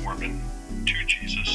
Mormon to Jesus.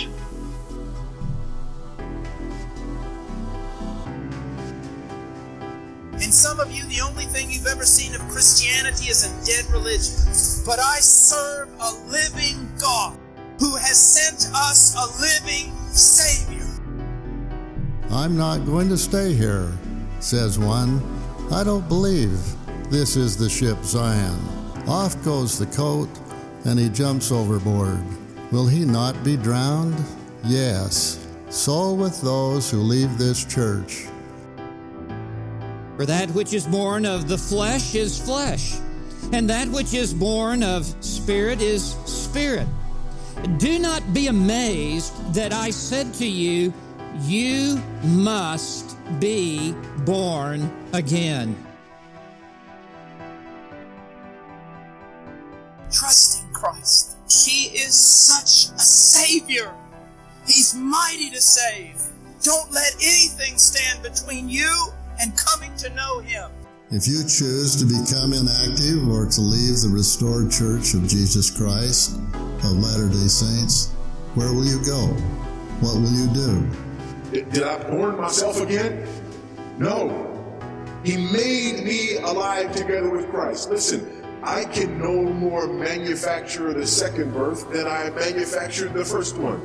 And some of you, the only thing you've ever seen of Christianity is a dead religion. But I serve a living God who has sent us a living Savior. I'm not going to stay here, says one. I don't believe this is the ship Zion. Off goes the coat, and he jumps overboard. Will he not be drowned? Yes. So with those who leave this church. For that which is born of the flesh is flesh, and that which is born of spirit is spirit. Do not be amazed that I said to you, you must be born again. Trust in Christ. He is such a Savior. He's mighty to save. Don't let anything stand between you and coming to know Him. If you choose to become inactive or to leave the restored Church of Jesus Christ of Latter-day Saints, where will you go? What will you do? Did I born myself again? No. He made me alive together with Christ. Listen, I can no more manufacture the second birth than I manufactured the first one.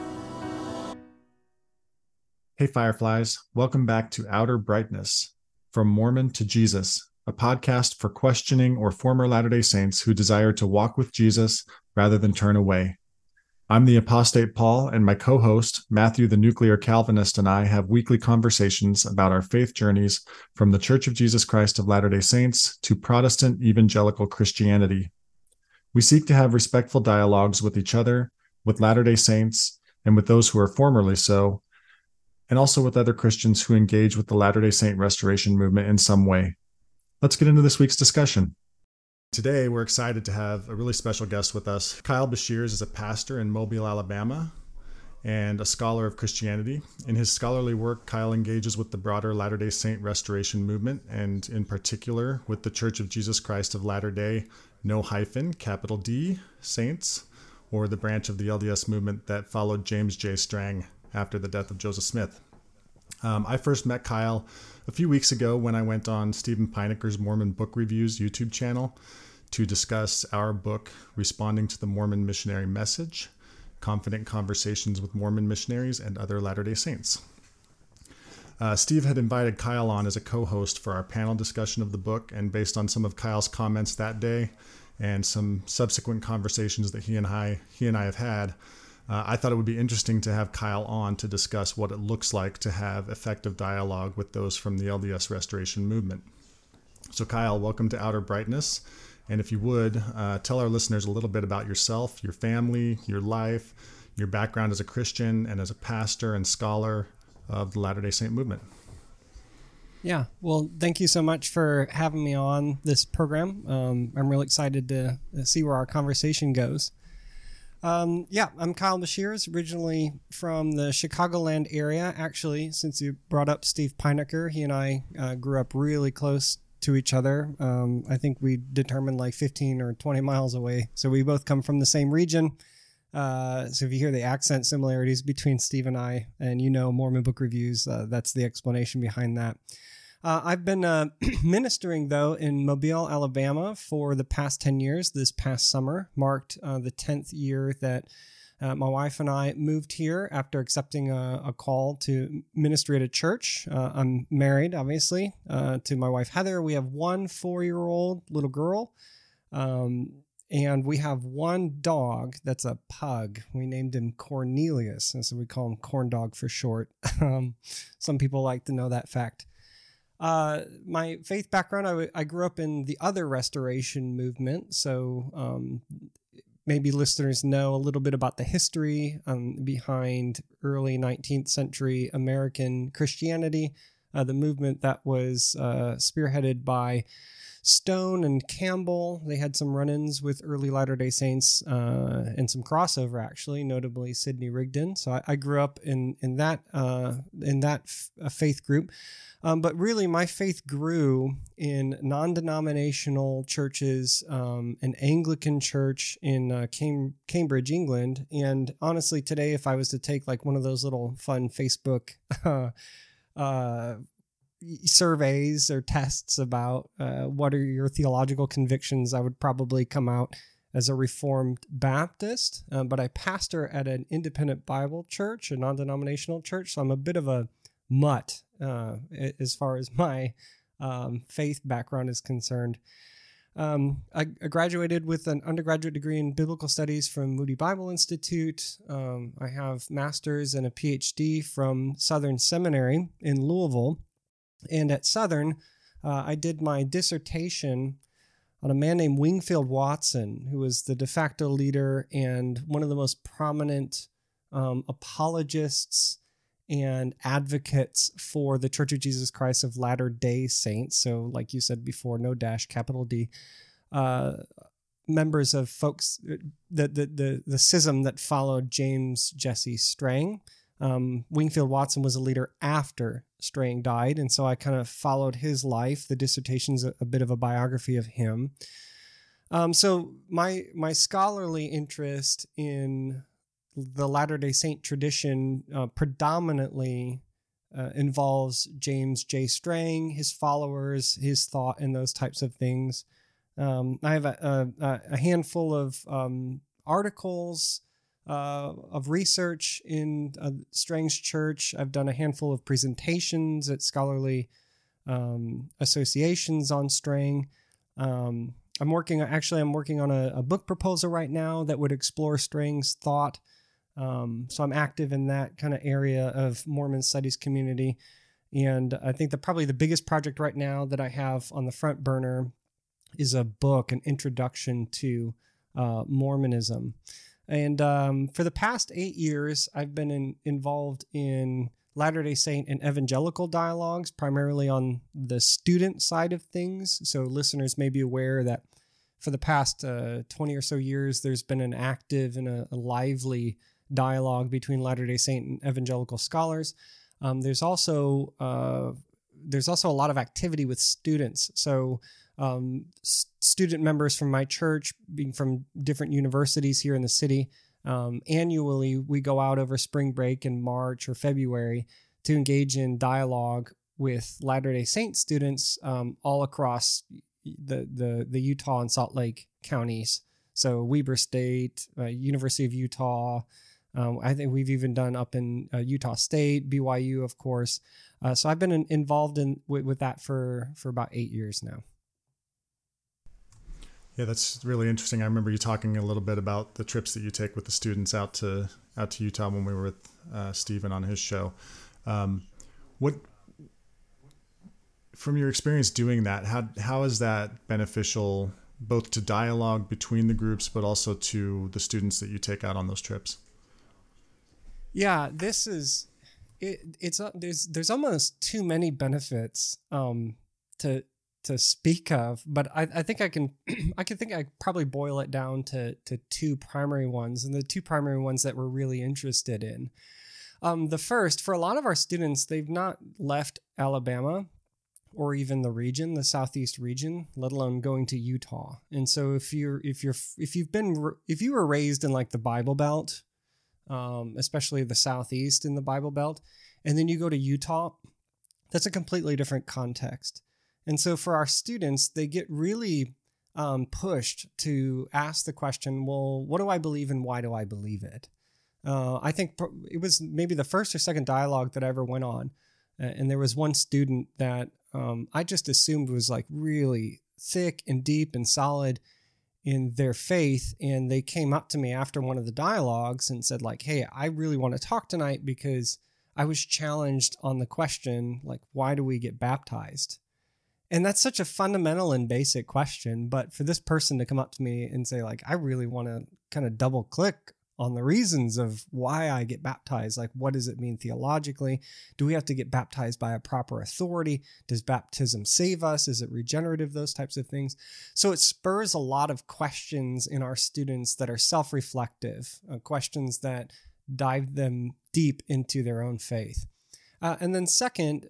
Hey Fireflies, welcome back to Outer Brightness, From Mormon to Jesus, a podcast for questioning or former Latter-day Saints who desire to walk with Jesus rather than turn away. I'm the Apostate Paul, and my co-host, Matthew the Nuclear Calvinist, and I have weekly conversations about our faith journeys from the Church of Jesus Christ of Latter-day Saints to Protestant evangelical Christianity. We seek to have respectful dialogues with each other, with Latter-day Saints, and with those who are formerly so, and also with other Christians who engage with the Latter-day Saint Restoration movement in some way. Let's get into this week's discussion. Today, we're excited to have a really special guest with us. Kyle Beshears is a pastor in Mobile, Alabama, and a scholar of Christianity. In his scholarly work, Kyle engages with the broader Latter-day Saint Restoration movement, and in particular with the Church of Jesus Christ of Latter-day, no hyphen, capital D, Saints, or the branch of the LDS movement that followed James J. Strang after the death of Joseph Smith. I first met Kyle a few weeks ago when I went on Stephen Pineker's Mormon Book Reviews YouTube channel to discuss our book, Responding to the Mormon Missionary Message, Confident Conversations with Mormon Missionaries and Other Latter-day Saints. Steve had invited Kyle on as a co-host for our panel discussion of the book, and based on some of Kyle's comments that day and some subsequent conversations that he and I have had, I thought it would be interesting to have Kyle on to discuss what it looks like to have effective dialogue with those from the LDS Restoration movement. So Kyle, welcome to Outer Brightness. And if you would, tell our listeners a little bit about yourself, your family, your life, your background as a Christian and as a pastor and scholar of the Latter-day Saint movement. Yeah, well, thank you so much for having me on this program. I'm really excited to see where our conversation goes. I'm Kyle Beshears, originally from the Chicagoland area. Actually, since you brought up Steve Pineker, he and I grew up really close to each other. I think we determined like 15 or 20 miles away. So we both come from the same region. So if you hear the accent similarities between Steve and I, and Mormon Book Reviews, that's the explanation behind that. I've been ministering, though, in Mobile, Alabama for the past 10 years. This past summer marked the 10th year that my wife and I moved here after accepting a call to ministry at a church. I'm married, obviously, to my wife, Heather. We have one 4-year-old little girl, and we have one dog that's a pug. We named him Cornelius, and so we call him Corn Dog for short. Some people like to know that fact. My faith background, I grew up in the other restoration movement, so maybe listeners know a little bit about the history behind early 19th century American Christianity, the movement that was spearheaded by Stone and Campbell. They had some run-ins with early Latter-day Saints and some crossover, actually, notably Sidney Rigdon. So I grew up in that faith group. But really, my faith grew in non-denominational churches, an Anglican church in Cambridge, England. And honestly, today, if I was to take like one of those little fun Facebook surveys or tests about what are your theological convictions, I would probably come out as a Reformed Baptist. But I pastor at an independent Bible church, a non-denominational church. So I'm a bit of a mutt as far as my faith background is concerned. I graduated with an undergraduate degree in biblical studies from Moody Bible Institute. I have master's and a PhD from Southern Seminary in Louisville. And at Southern, I did my dissertation on a man named Wingfield Watson, who was the de facto leader and one of the most prominent apologists and advocates for the Church of Jesus Christ of Latter-day Saints. So like you said before, no dash, capital D, members of folks, the schism that followed James Jesse Strang. Wingfield Watson was a leader after Strang died, and so I kind of followed his life. The dissertation's a bit of a biography of him. So my scholarly interest in the Latter-day Saint tradition predominantly involves James J. Strang, his followers, his thought, and those types of things. I have a handful of articles of research in Strang's church. I've done a handful of presentations at scholarly associations on Strang. I'm working on a book proposal right now that would explore Strang's thought. So I'm active in that kind of area of Mormon studies community. And I think probably the biggest project right now that I have on the front burner is a book, an introduction to Mormonism. And for the past 8 years, I've been involved in Latter-day Saint and evangelical dialogues, primarily on the student side of things. So listeners may be aware that for the past 20 or so years, there's been an active and a lively dialogue between Latter-day Saint and evangelical scholars. There's also a lot of activity with students. So student members from my church, being from different universities here in the city, annually we go out over spring break in March or February to engage in dialogue with Latter-day Saint students all across the Utah and Salt Lake counties. So Weber State, University of Utah. I think we've even done up in Utah State, BYU, of course. So I've been involved with that for about 8 years now. Yeah, that's really interesting. I remember you talking a little bit about the trips that you take with the students out to Utah when we were with Stephen on his show. What, from your experience doing that, how is that beneficial both to dialogue between the groups, but also to the students that you take out on those trips? Yeah, this is it's there's almost too many benefits to speak of, but I think I probably boil it down to two primary ones, and the two primary ones that we're really interested in. The first, for a lot of our students, they've not left Alabama or even the region, the Southeast region, let alone going to Utah. And so if you were raised in like the Bible Belt, especially the Southeast in the Bible Belt, and then you go to Utah, that's a completely different context. And so for our students, they get really pushed to ask the question, well, what do I believe and why do I believe it? I think it was maybe the first or second dialogue that I ever went on. And there was one student that I just assumed was like really thick and deep and solid in their faith. And they came up to me after one of the dialogues and said like, hey, I really want to talk tonight because I was challenged on the question, like, why do we get baptized? And that's such a fundamental and basic question. But for this person to come up to me and say like, I really want to kind of double click on the reasons of why I get baptized. Like, what does it mean theologically? Do we have to get baptized by a proper authority? Does baptism save us? Is it regenerative? Those types of things. So it spurs a lot of questions in our students that are self-reflective, questions that dive them deep into their own faith. And then second,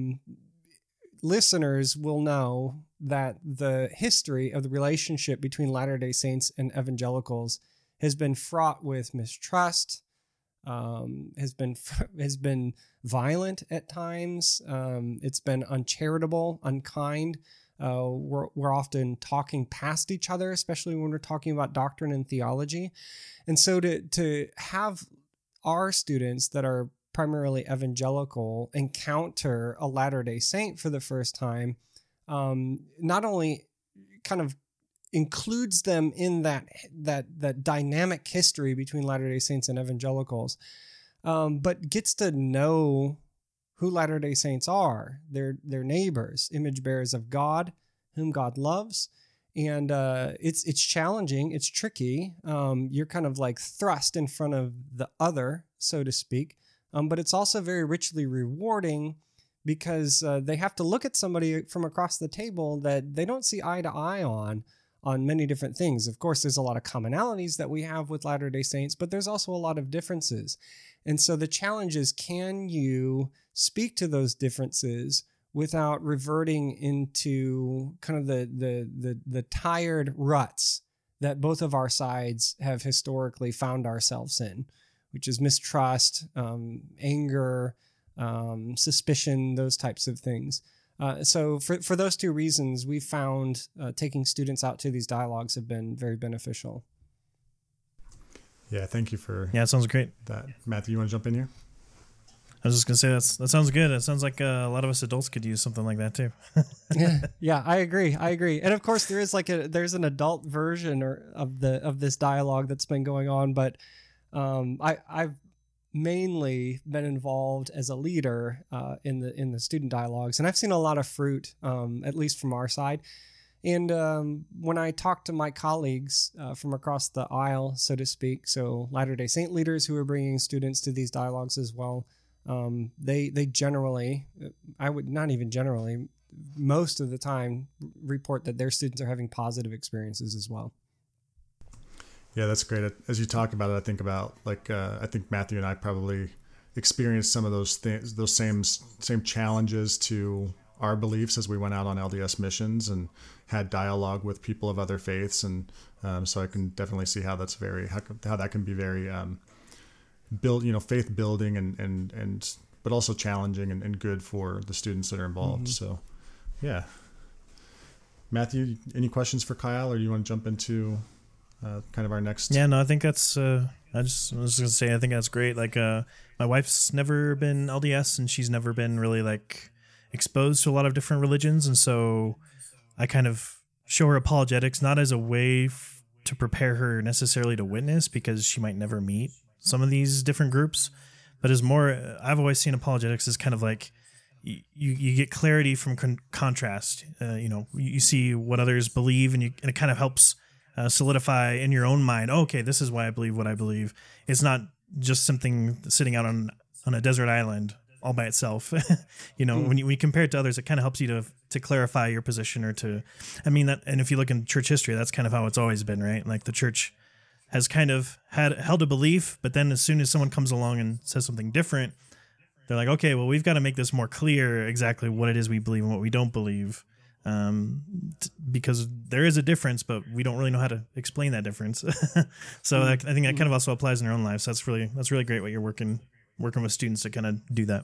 listeners will know that the history of the relationship between Latter-day Saints and evangelicals has been fraught with mistrust, has been violent at times. It's been uncharitable, unkind. We're often talking past each other, especially when we're talking about doctrine and theology. And so to have our students that are primarily evangelical encounter a Latter-day Saint for the first time, not only kind of includes them in that dynamic history between Latter-day Saints and evangelicals, but gets to know who Latter-day Saints are. They're neighbors, image bearers of God, whom God loves. And it's challenging. It's tricky. You're kind of like thrust in front of the other, so to speak. But it's also very richly rewarding because they have to look at somebody from across the table that they don't see eye to eye on many different things. Of course, there's a lot of commonalities that we have with Latter-day Saints, but there's also a lot of differences. And so the challenge is, can you speak to those differences without reverting into kind of the tired ruts that both of our sides have historically found ourselves in, which is mistrust, anger, suspicion, those types of things. So for those two reasons, we found taking students out to these dialogues have been very beneficial. Yeah, thank you for it sounds great. That. Matthew, you want to jump in here? I was just going to say that sounds good. It sounds like a lot of us adults could use something like that too. Yeah, I agree. And of course, there's an adult version of this dialogue that's been going on, but I've mainly been involved as a leader in the student dialogues, and I've seen a lot of fruit, at least from our side. And when I talk to my colleagues from across the aisle, so to speak, so Latter-day Saint leaders who are bringing students to these dialogues as well, they generally, most of the time report that their students are having positive experiences as well. Yeah, that's great. As you talk about it, I think about I think Matthew and I probably experienced some of those things, those same challenges to our beliefs as we went out on LDS missions and had dialogue with people of other faiths, and so I can definitely see how that's how that can be very faith building and but also challenging and good for the students that are involved. Mm-hmm. So, yeah. Matthew, any questions for Kyle, or do you want to jump into kind of our next? Yeah, no, I think that's. I was going to say, I think that's great. Like, my wife's never been LDS, and she's never been really exposed to a lot of different religions, and so I kind of show her apologetics not as a way to prepare her necessarily to witness, because she might never meet some of these different groups, but as more. I've always seen apologetics as kind of like you get clarity from contrast. You see what others believe, and it kind of helps solidify in your own mind, okay, this is why I believe what I believe. It's not just something sitting out on a desert island all by itself. When you compare it to others, it kind of helps you to clarify your position, or and if you look in church history, that's kind of how it's always been, right? Like, the church has kind of held a belief, but then as soon as someone comes along and says something different, they're like, okay, well, we've got to make this more clear exactly what it is we believe and what we don't believe. Because there is a difference, but we don't really know how to explain that difference. So I think that kind of also applies in our own lives. So that's really great what you're working with students to kind of do that.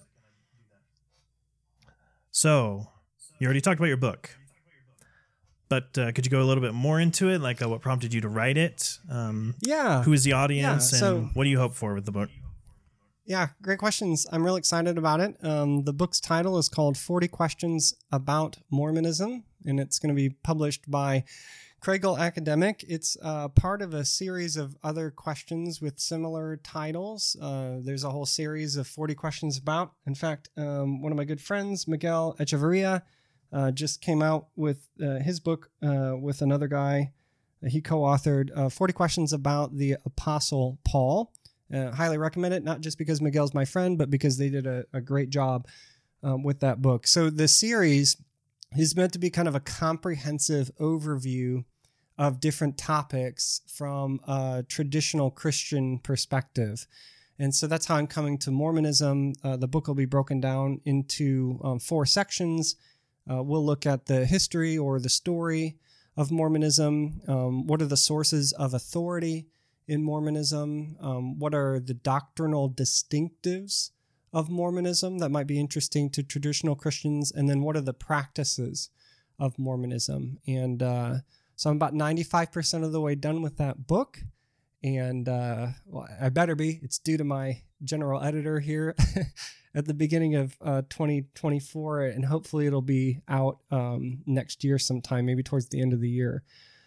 So you already talked about your book, but could you go a little bit more into it? Like, what prompted you to write it? Yeah. Who is the audience, and what do you hope for with the book? Yeah, great questions. I'm really excited about it. The book's title is called 40 Questions About Mormonism, and it's going to be published by Kregel Academic. It's part of a series of other questions with similar titles. There's a whole series of 40 questions about. In fact, one of my good friends, Miguel Echeverria, just came out with his book with another guy. He co-authored 40 Questions About the Apostle Paul. Highly recommend it, not just because Miguel's my friend, but because they did a great job with that book. So the series is meant to be kind of a comprehensive overview of different topics from a traditional Christian perspective. And so that's how I'm coming to Mormonism. The book will be broken down into 4 sections. We'll look at the history or the story of Mormonism. What are the sources of authority in Mormonism? What are the doctrinal distinctives of Mormonism that might be interesting to traditional Christians? And then what are the practices of Mormonism? And so I'm about 95% of the way done with that book. And well, I better be. It's due to my general editor here at the beginning of 2024. And hopefully it'll be out next year sometime, maybe towards the end of the year.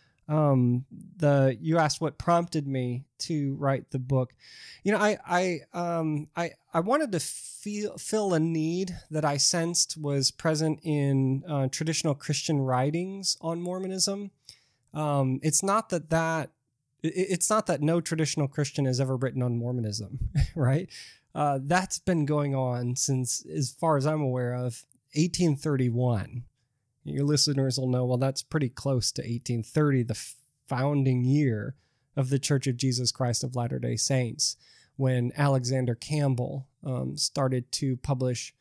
You asked what prompted me to write the book. You know, I wanted to fill a need that I sensed was present in traditional Christian writings on Mormonism. It's not that no traditional Christian has ever written on Mormonism, right? That's been going on since, as far as I'm aware of, 1831. Your listeners will know, well, that's pretty close to 1830, the founding year of the Church of Jesus Christ of Latter-day Saints, when Alexander Campbell started to publish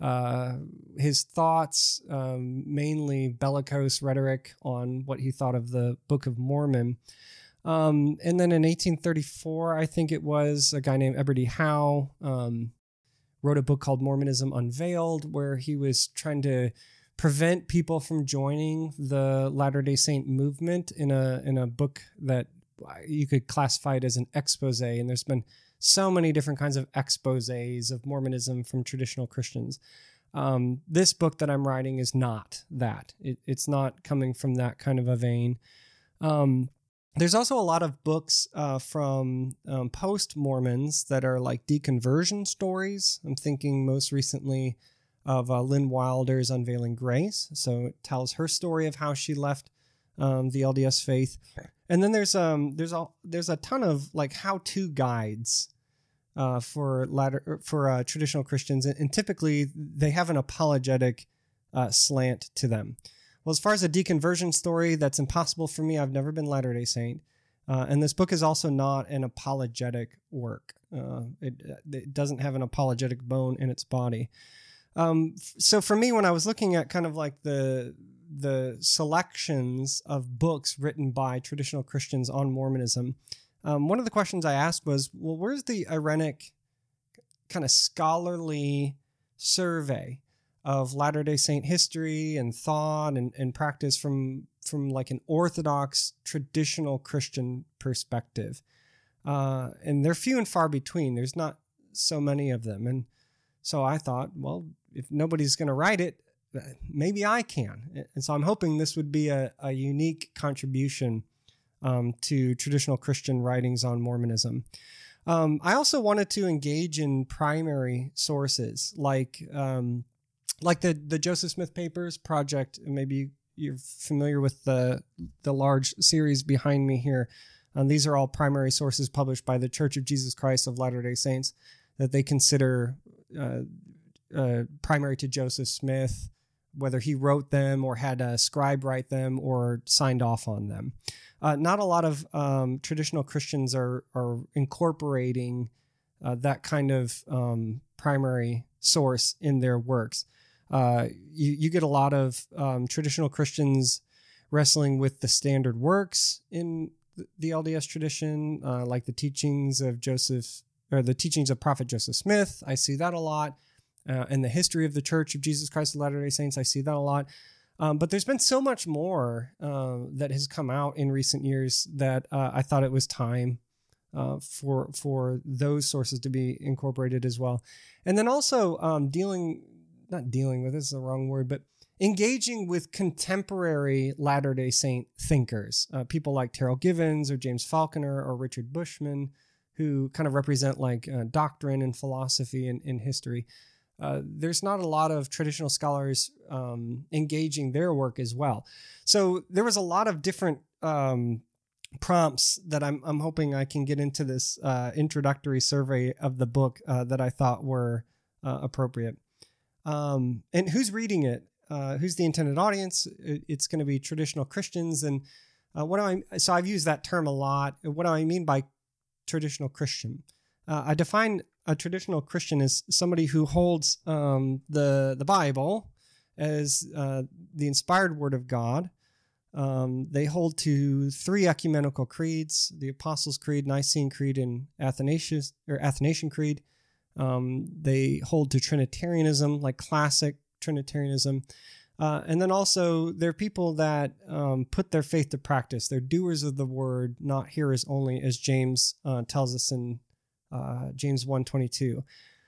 his thoughts, mainly bellicose rhetoric on what he thought of the Book of Mormon. And then in 1834, I think it was, a guy named Edward E. Howe wrote a book called Mormonism Unveiled, where he was trying to prevent people from joining the Latter-day Saint movement in a book that you could classify it as an expose. And there's been so many different kinds of exposés of Mormonism from traditional Christians. This book that I'm writing is not that. It's not coming from that kind of a vein. There's also a lot of books from post-Mormons that are like deconversion stories. I'm thinking most recently of Lynn Wilder's Unveiling Grace. So it tells her story of how she left the LDS faith. And then there's a ton of like how-to guides for traditional Christians, and typically they have an apologetic slant to them. Well, as far as a deconversion story, that's impossible for me. I've never been Latter-day Saint. And this book is also not an apologetic work. It doesn't have an apologetic bone in its body. So for me, when I was looking at kind of like the selections of books written by traditional Christians on Mormonism, one of the questions I asked was, well, where's the Irenic kind of scholarly survey of Latter-day Saint history and thought and practice from like an Orthodox traditional Christian perspective? And they're few and far between. There's not so many of them. And so I thought, well, if nobody's going to write it, maybe I can. And so I'm hoping this would be a unique contribution to traditional Christian writings on Mormonism. I also wanted to engage in primary sources like the Joseph Smith Papers Project. Maybe you're familiar with the large series behind me here. These are all primary sources published by the Church of Jesus Christ of Latter-day Saints that they consider primary to Joseph Smith, whether he wrote them or had a scribe write them or signed off on them. Not a lot of traditional Christians are incorporating that kind of primary source in their works. You get a lot of traditional Christians wrestling with the standard works in the LDS tradition, like the teachings of the teachings of Prophet Joseph Smith. I see that a lot. In the history of the Church of Jesus Christ of Latter-day Saints, I see that a lot. But there's been so much more that has come out in recent years that I thought it was time for those sources to be incorporated as well. And then also engaging with contemporary Latter-day Saint thinkers, people like Terrell Givens or James Faulconer or Richard Bushman, who kind of represent like doctrine and philosophy and history. There's not a lot of traditional scholars engaging their work as well. So there was a lot of different prompts that I'm hoping I can get into this introductory survey of the book that I thought were appropriate. And who's reading it? Who's the intended audience? It's going to be traditional Christians. And so I've used that term a lot. What do I mean by traditional Christian? I define a traditional Christian as somebody who holds the Bible as the inspired Word of God. They hold to 3 ecumenical creeds: the Apostles' Creed, Nicene Creed, and Athanasian Creed. They hold to Trinitarianism, like classic Trinitarianism. And then also they're people that put their faith to practice. They're doers of the word, not hearers only, as James tells us in James 1:22.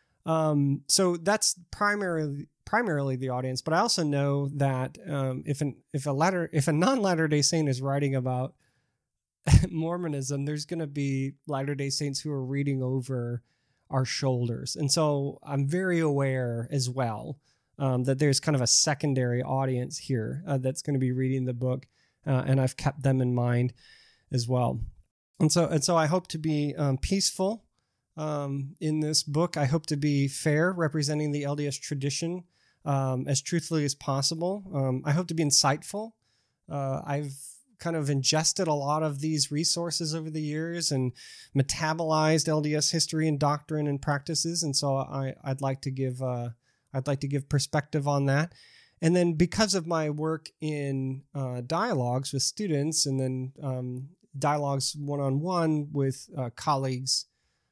So that's primarily the audience. But I also know that if a non-Latter-day Saint is writing about Mormonism, there's going to be Latter-day Saints who are reading over our shoulders. And so I'm very aware as well that there's kind of a secondary audience here that's going to be reading the book, and I've kept them in mind as well. And so I hope to be peaceful in this book. I hope to be fair, representing the LDS tradition as truthfully as possible. I hope to be insightful. I've kind of ingested a lot of these resources over the years and metabolized LDS history and doctrine and practices, and so I'd like to give perspective on that. And then because of my work in dialogues with students, and then dialogues one-on-one with colleagues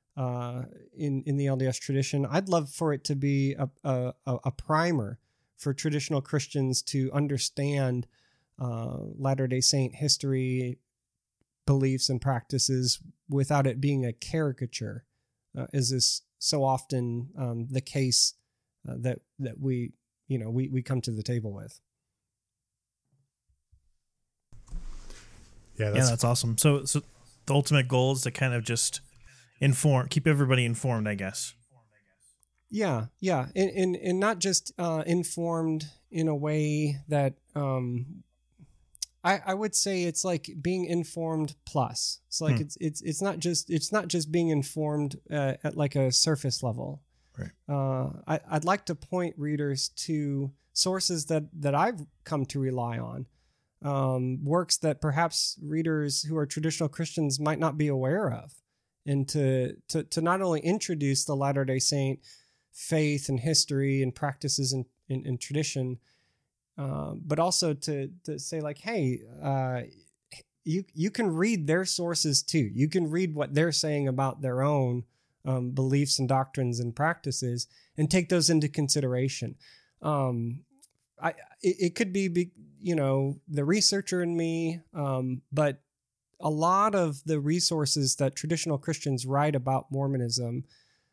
in the LDS tradition, I'd love for it to be a primer for traditional Christians to understand Latter-day Saint history, beliefs, and practices without it being a caricature, as is so often the case that we come to the table with. Yeah, that's awesome. So the ultimate goal is to kind of just keep everybody informed, I guess. Yeah, and not just informed in a way that I would say it's like being informed plus. It's like it's not just being informed at like a surface level. Right. I'd like to point readers to sources that I've come to rely on, works that perhaps readers who are traditional Christians might not be aware of, and to not only introduce the Latter-day Saint faith and history and practices and tradition, but also to say like, hey, you can read their sources too. You can read what they're saying about their own beliefs and doctrines and practices, and take those into consideration. It could be the researcher in me, but a lot of the resources that traditional Christians write about Mormonism,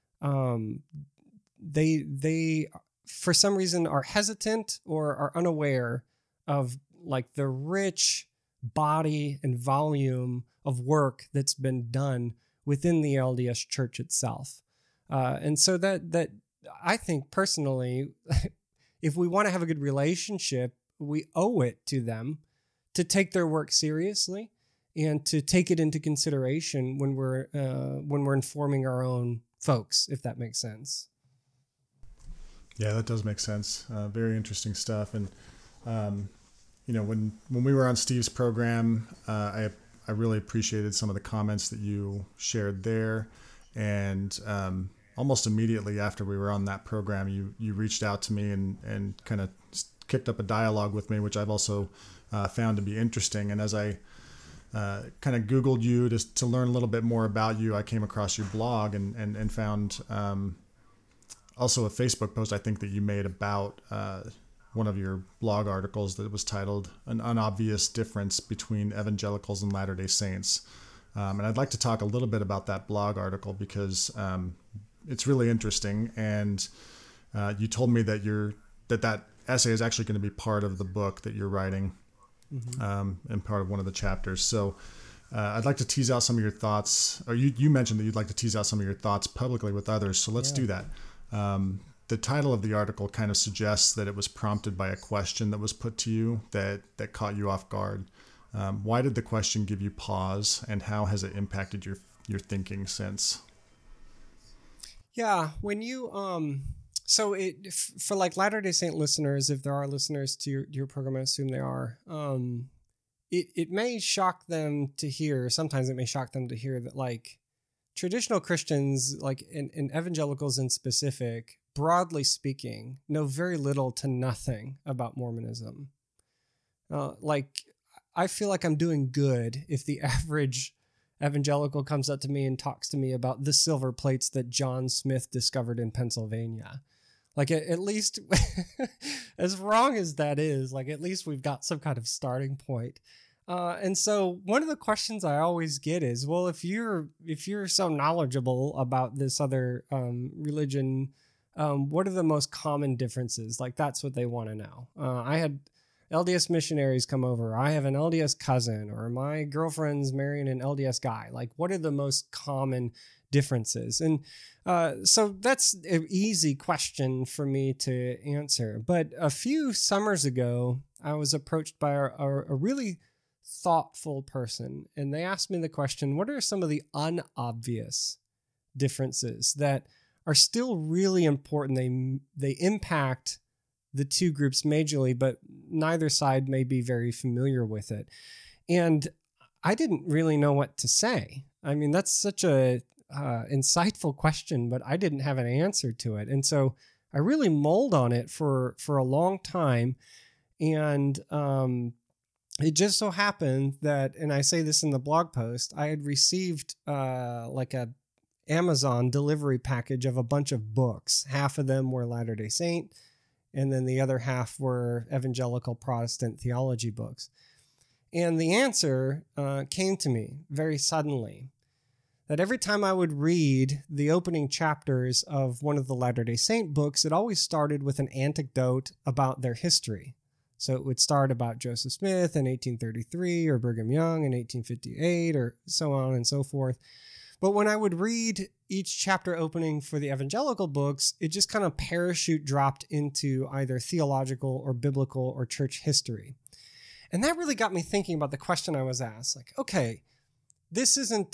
they for some reason are hesitant or are unaware of like the rich body and volume of work that's been done within the LDS Church itself. And so that I think personally, if we want to have a good relationship, we owe it to them to take their work seriously and to take it into consideration when we're informing our own folks, if that makes sense. Yeah, that does make sense. Very interesting stuff. And, when we were on Steve's program, I really appreciated some of the comments that you shared there. And almost immediately after we were on that program, you reached out to me and kind of kicked up a dialogue with me, which I've also found to be interesting. And as I kind of Googled you to learn a little bit more about you, I came across your blog and found also a Facebook post I think that you made about one of your blog articles that was titled "An Unobvious Difference Between Evangelicals and Latter-day Saints." And I'd like to talk a little bit about that blog article because it's really interesting. And you told me that that essay is actually going to be part of the book that you're writing, and part of one of the chapters. So I'd like to tease out some of your thoughts, or you mentioned that you'd like to tease out some of your thoughts publicly with others. So let's do that. The title of the article kind of suggests that it was prompted by a question that was put to you that caught you off guard. Why did the question give you pause, and how has it impacted your thinking since? Yeah, when you so for like Latter-day Saint listeners, if there are listeners to your program, I assume there are. It may shock them to hear. Sometimes it may shock them to hear that like traditional Christians, like in evangelicals in specific, broadly speaking, know very little to nothing about Mormonism. Like, I feel like I'm doing good if the average evangelical comes up to me and talks to me about the silver plates that John Smith discovered in Pennsylvania. Like, at least, as wrong as that is, like, at least we've got some kind of starting point. And so one of the questions I always get is, well, if you're so knowledgeable about this other religion, what are the most common differences? Like, that's what they want to know. I had LDS missionaries come over. I have an LDS cousin, or my girlfriend's marrying an LDS guy. Like, what are the most common differences? And so that's an easy question for me to answer. But a few summers ago, I was approached by a really thoughtful person, and they asked me the question, what are some of the unobvious differences that are still really important? They impact the two groups majorly, but neither side may be very familiar with it. And I didn't really know what to say. I mean, that's such a insightful question, but I didn't have an answer to it. And so I really mulled on it for a long time. And it just so happened that, and I say this in the blog post, I had received like a Amazon delivery package of a bunch of books. Half of them were Latter-day Saint, and then the other half were evangelical Protestant theology books. And the answer came to me very suddenly, that every time I would read the opening chapters of one of the Latter-day Saint books, it always started with an anecdote about their history. So it would start about Joseph Smith in 1833, or Brigham Young in 1858, or so on and so forth. But when I would read each chapter opening for the evangelical books, it just kind of parachute dropped into either theological or biblical or church history. And that really got me thinking about the question I was asked. Like, okay, this isn't,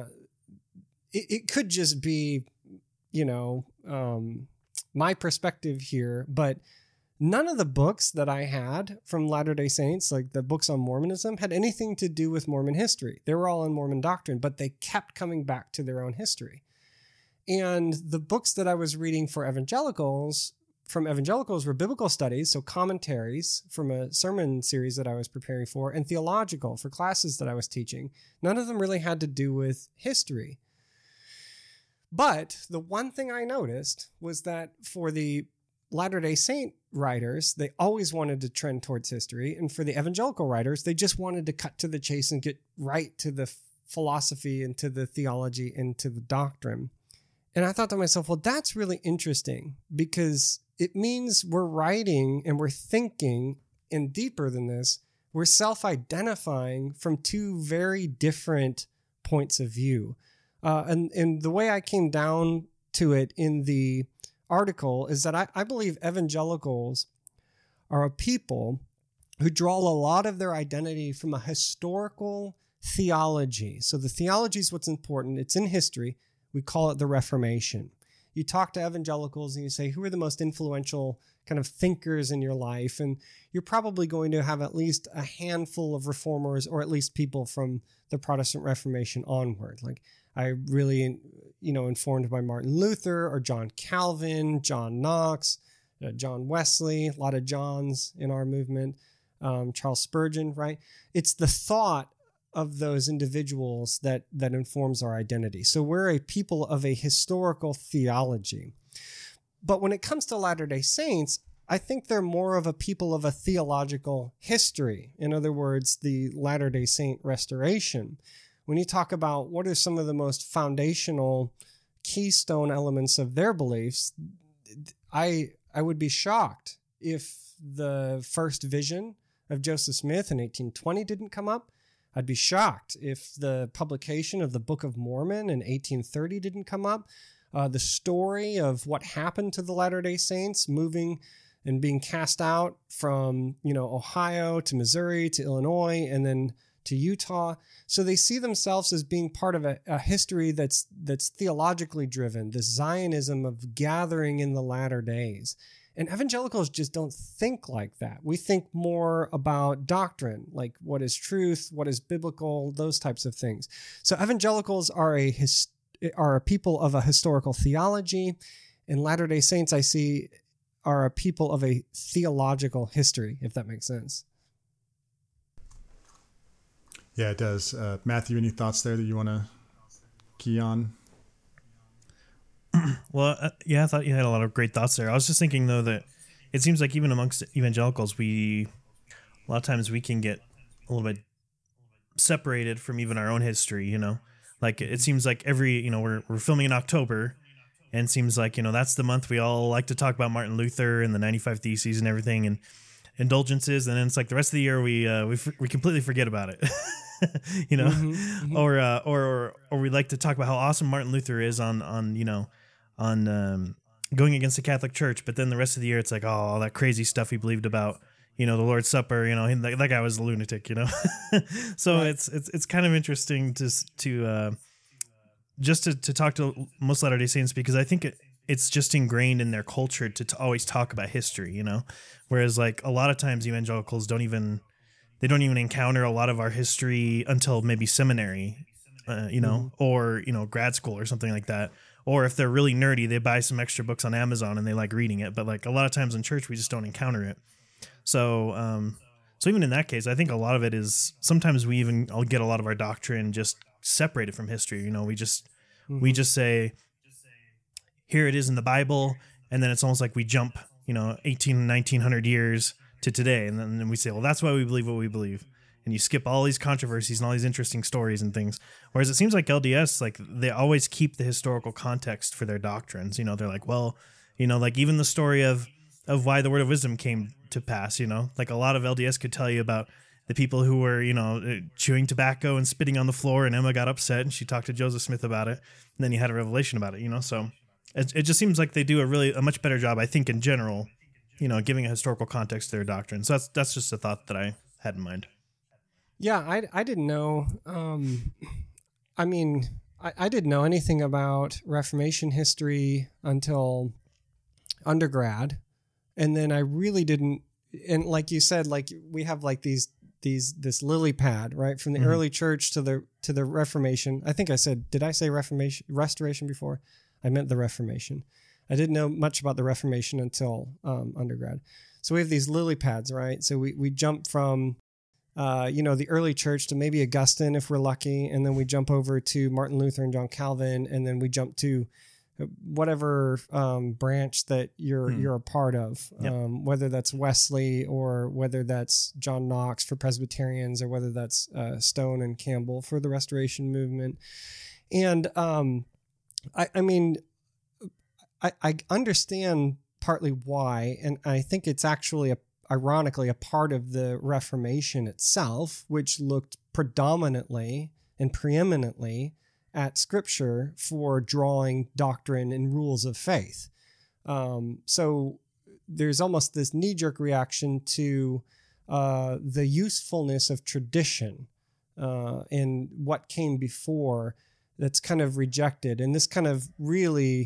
it could just be, my perspective here, but none of the books that I had from Latter-day Saints, like the books on Mormonism, had anything to do with Mormon history. They were all in Mormon doctrine, but they kept coming back to their own history. And the books that I was reading for evangelicals, were biblical studies, so commentaries from a sermon series that I was preparing for, and theological for classes that I was teaching. None of them really had to do with history. But the one thing I noticed was that for the Latter-day Saint writers, they always wanted to trend towards history. And for the evangelical writers, they just wanted to cut to the chase and get right to the philosophy and to the theology and to the doctrine. And I thought to myself, well, that's really interesting, because it means we're writing and we're thinking, and deeper than this, we're self-identifying from two very different points of view. And the way I came down to it in the article is that I believe evangelicals are a people who draw a lot of their identity from a historical theology. So the theology is what's important. It's in history. We call it the Reformation. You talk to evangelicals and you say, who are the most influential kind of thinkers in your life? And you're probably going to have at least a handful of reformers, or at least people from the Protestant Reformation onward. Like, I really, informed by Martin Luther or John Calvin, John Knox, John Wesley, a lot of Johns in our movement, Charles Spurgeon, right? It's the thought of those individuals that informs our identity. So we're a people of a historical theology. But when it comes to Latter-day Saints, I think they're more of a people of a theological history. In other words, the Latter-day Saint restoration. When you talk about what are some of the most foundational keystone elements of their beliefs, I would be shocked if the first vision of Joseph Smith in 1820 didn't come up. I'd be shocked if the publication of the Book of Mormon in 1830 didn't come up. The story of what happened to the Latter-day Saints moving and being cast out from, Ohio to Missouri to Illinois and then to Utah. So they see themselves as being part of a history that's theologically driven, this Zionism of gathering in the latter days. And evangelicals just don't think like that. We think more about doctrine, like what is truth, what is biblical, those types of things. So evangelicals are a people of a historical theology, and Latter-day Saints, I see, are a people of a theological history, if that makes sense. Yeah, it does. Matthew, any thoughts there that you want to key on? Well, I thought you had a lot of great thoughts there. I was just thinking, though, that it seems like even amongst evangelicals, a lot of times we can get a little bit separated from even our own history, Like, it seems like we're filming in October, and it seems like, that's the month we all like to talk about Martin Luther and the 95 Theses and everything, and indulgences, and then it's like the rest of the year we completely forget about it. Or we like to talk about how awesome Martin Luther is on going against the Catholic Church, but then the rest of the year it's like, oh, all that crazy stuff he believed about, the Lord's Supper, that guy was a lunatic, So right. It's kind of interesting to talk to most Latter-day Saints, because I think it's just ingrained in their culture to always talk about history, whereas like a lot of times evangelicals don't even encounter a lot of our history until maybe seminary, or, grad school or something like that. Or if they're really nerdy, they buy some extra books on Amazon and they like reading it. But like a lot of times in church, we just don't encounter it. So even in that case, I think a lot of it is sometimes I'll get a lot of our doctrine just separated from history. We just say, here it is in the Bible. And then it's almost like we jump, 1900 years to today. And then we say, well, that's why we believe what we believe. And you skip all these controversies and all these interesting stories and things. Whereas it seems like LDS, like they always keep the historical context for their doctrines. They're like, well, like even the story of why the word of wisdom came to pass, like a lot of LDS could tell you about the people who were, chewing tobacco and spitting on the floor, and Emma got upset and she talked to Joseph Smith about it. And then you had a revelation about it, so it just seems like they do a much better job, I think, in general, giving a historical context to their doctrine. So that's just a thought that I had in mind. Yeah, I didn't know. I didn't know anything about Reformation history until undergrad, and then I really didn't. And like you said, like we have like this lily pad, right, from the early church to the Reformation. I think I said, did I say Restoration before? I meant the Reformation. I didn't know much about the Reformation until undergrad. So we have these lily pads, right? So we jump from the early church to maybe Augustine if we're lucky, and then we jump over to Martin Luther and John Calvin, and then we jump to whatever branch that you're a part of, whether that's Wesley or whether that's John Knox for Presbyterians or whether that's Stone and Campbell for the Restoration movement. And I understand partly why, and I think it's actually ironically a part of the Reformation itself, which looked predominantly and preeminently at Scripture for drawing doctrine and rules of faith. So there's almost this knee-jerk reaction to the usefulness of tradition and what came before that's kind of rejected. And this kind of really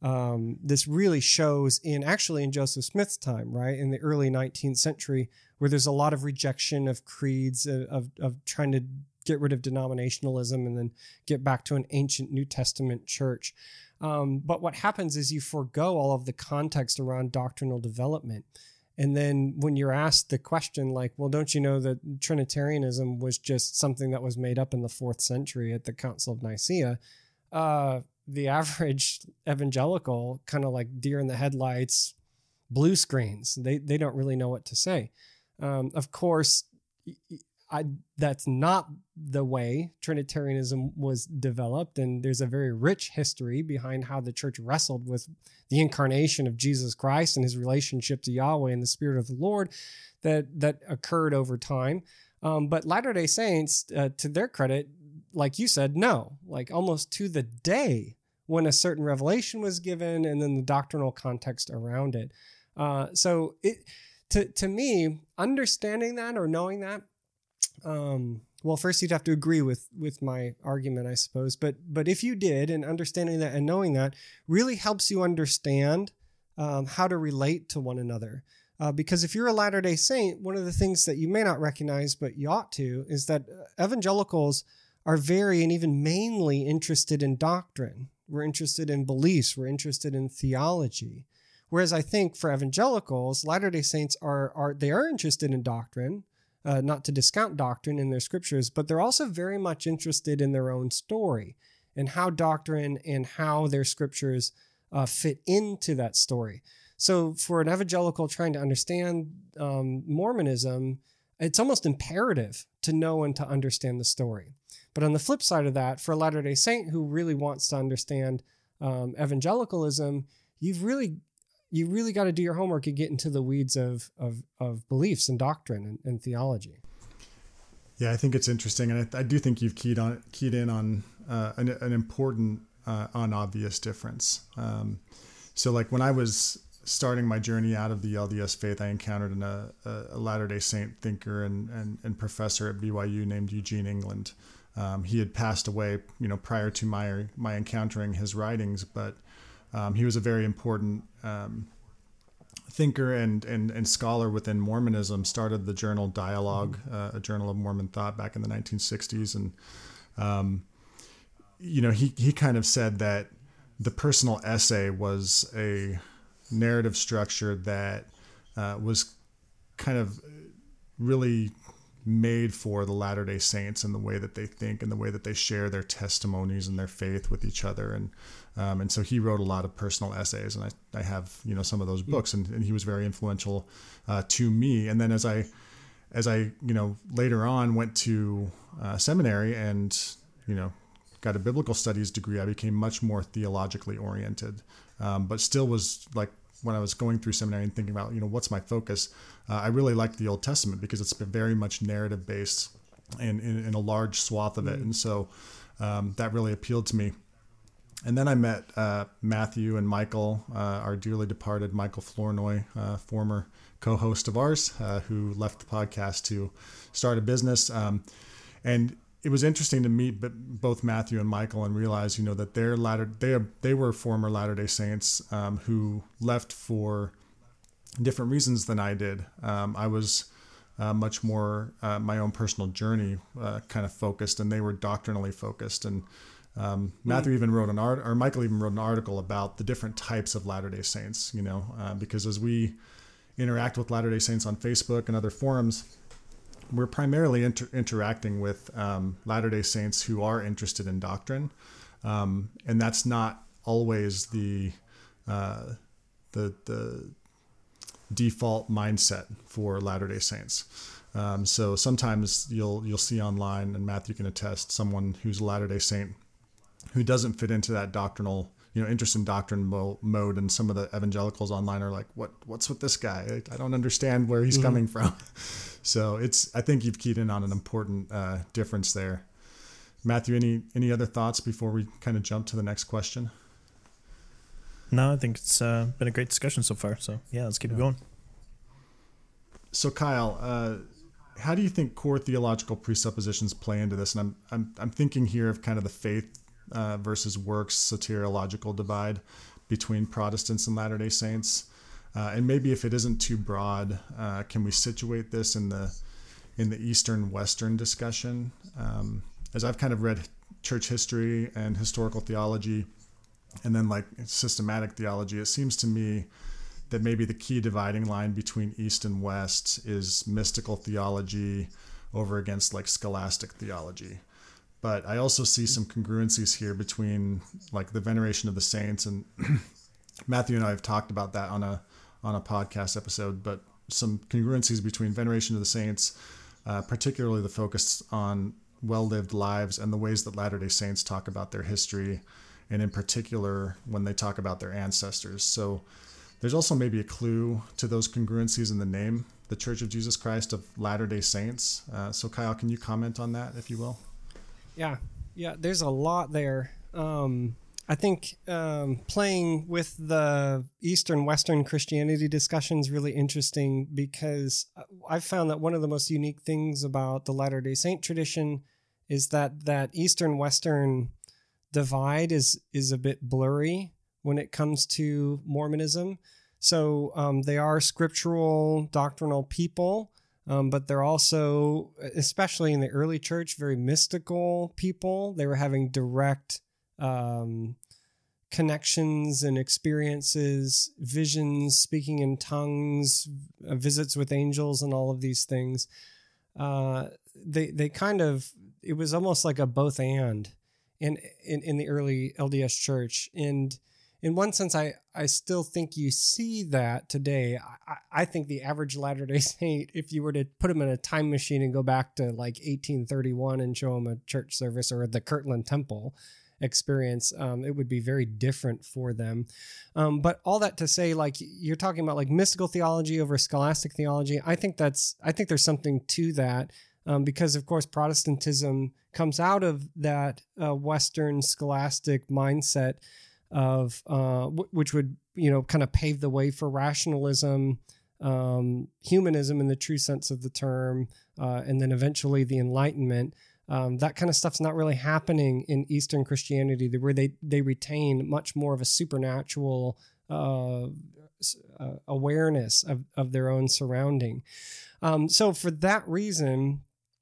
shows in Joseph Smith's time, right? In the early 19th century, where there's a lot of rejection of creeds, of trying to get rid of denominationalism and then get back to an ancient New Testament church. But what happens is you forego all of the context around doctrinal development. And then when you're asked the question like, well, don't you know that Trinitarianism was just something that was made up in the 4th century at the Council of Nicaea? The average evangelical kind of like deer in the headlights, blue screens. They don't really know what to say. Of course, that's not the way Trinitarianism was developed, and there's a very rich history behind how the church wrestled with the incarnation of Jesus Christ and his relationship to Yahweh and the Spirit of the Lord that occurred over time. But Latter-day Saints, to their credit, like you said, no, like almost to the day when a certain revelation was given and then the doctrinal context around it. So to me, understanding that or knowing that, well, first you'd have to agree with my argument, I suppose. But if you did, and understanding that and knowing that really helps you understand how to relate to one another. Because if you're a Latter-day Saint, one of the things that you may not recognize, but you ought to, is that evangelicals are very and even mainly interested in doctrine. We're interested in beliefs. We're interested in theology. Whereas I think for evangelicals, Latter-day Saints are interested in doctrine, not to discount doctrine in their scriptures, but they're also very much interested in their own story and how doctrine and how their scriptures fit into that story. So for an evangelical trying to understand Mormonism, it's almost imperative to know and to understand the story. But on the flip side of that, for a Latter-day Saint who really wants to understand evangelicalism, you really got to do your homework and get into the weeds of beliefs and doctrine and theology. Yeah, I think it's interesting, and I do think you've keyed in on an important unobvious difference. So like when I was starting my journey out of the LDS faith, I encountered a Latter-day Saint thinker and professor at BYU named Eugene England. He had passed away, prior to my encountering his writings, but he was a very important thinker and scholar within Mormonism. Started the journal Dialogue, a journal of Mormon thought, back in the 1960s, and he kind of said that the personal essay was a narrative structure that was kind of really made for the Latter-day Saints and the way that they think and the way that they share their testimonies and their faith with each other. And so he wrote a lot of personal essays, and I have, some of those books, and he was very influential to me. And then as I later on went to seminary and, got a biblical studies degree, I became much more theologically oriented, but still was like, when I was going through seminary and thinking about, what's my focus, I really liked the Old Testament because it's very much narrative based in a large swath of it. And so that really appealed to me. And then I met Matthew and Michael, our dearly departed Michael Flournoy, former co-host of ours, who left the podcast to start a business. And it was interesting to meet both Matthew and Michael and realize, that they were former Latter-day Saints who left for different reasons than I did. I was much more my own personal journey kind of focused, and they were doctrinally focused. And Michael even wrote an article about the different types of Latter-day Saints. Because as we interact with Latter-day Saints on Facebook and other forums, we're primarily interacting with Latter-day Saints who are interested in doctrine, and that's not always the default mindset for Latter-day Saints. So sometimes you'll see online, and Matthew can attest, someone who's a Latter-day Saint who doesn't fit into that doctrinal, interest in doctrine mode, and some of the evangelicals online are like, what's with this guy? I don't understand where he's coming from. So I think you've keyed in on an important difference there. Matthew, any other thoughts before we kind of jump to the next question? No, I think it's been a great discussion so far. So yeah, let's keep it going. So Kyle, how do you think core theological presuppositions play into this? And I'm thinking here of kind of the faith versus works soteriological divide between Protestants and Latter-day Saints. And maybe if it isn't too broad, can we situate this in the Eastern-Western discussion? As I've kind of read church history and historical theology, and then like systematic theology, it seems to me that maybe the key dividing line between East and West is mystical theology over against like scholastic theology. But I also see some congruencies here between like the veneration of the saints, and Matthew and I have talked about that on a podcast episode, but some congruencies between veneration of the saints, particularly the focus on well-lived lives and the ways that Latter-day Saints talk about their history, and in particular when they talk about their ancestors. So there's also maybe a clue to those congruencies in the name, the Church of Jesus Christ of Latter-day Saints. So Kyle, can you comment on that, if you will? Yeah, there's a lot there. I think playing with the Eastern-Western Christianity discussion is really interesting because I've found that one of the most unique things about the Latter-day Saint tradition is that Eastern-Western divide is a bit blurry when it comes to Mormonism. So they are scriptural, doctrinal people, but they're also, especially in the early church, very mystical people. They were having direct connections and experiences, visions, speaking in tongues, visits with angels, and all of these things. They kind of, it was almost like a both and in the early LDS church. And in one sense, I still think you see that today. I think the average Latter-day Saint, if you were to put them in a time machine and go back to like 1831 and show them a church service or the Kirtland Temple experience, it would be very different for them. But all that to say, like you're talking about like mystical theology over scholastic theology, I think there's something to that, because of course Protestantism comes out of that Western scholastic mindset of which would kind of pave the way for rationalism, humanism in the true sense of the term, and then eventually the Enlightenment. That kind of stuff's not really happening in Eastern Christianity, where they retain much more of a supernatural awareness of their own surrounding. So for that reason,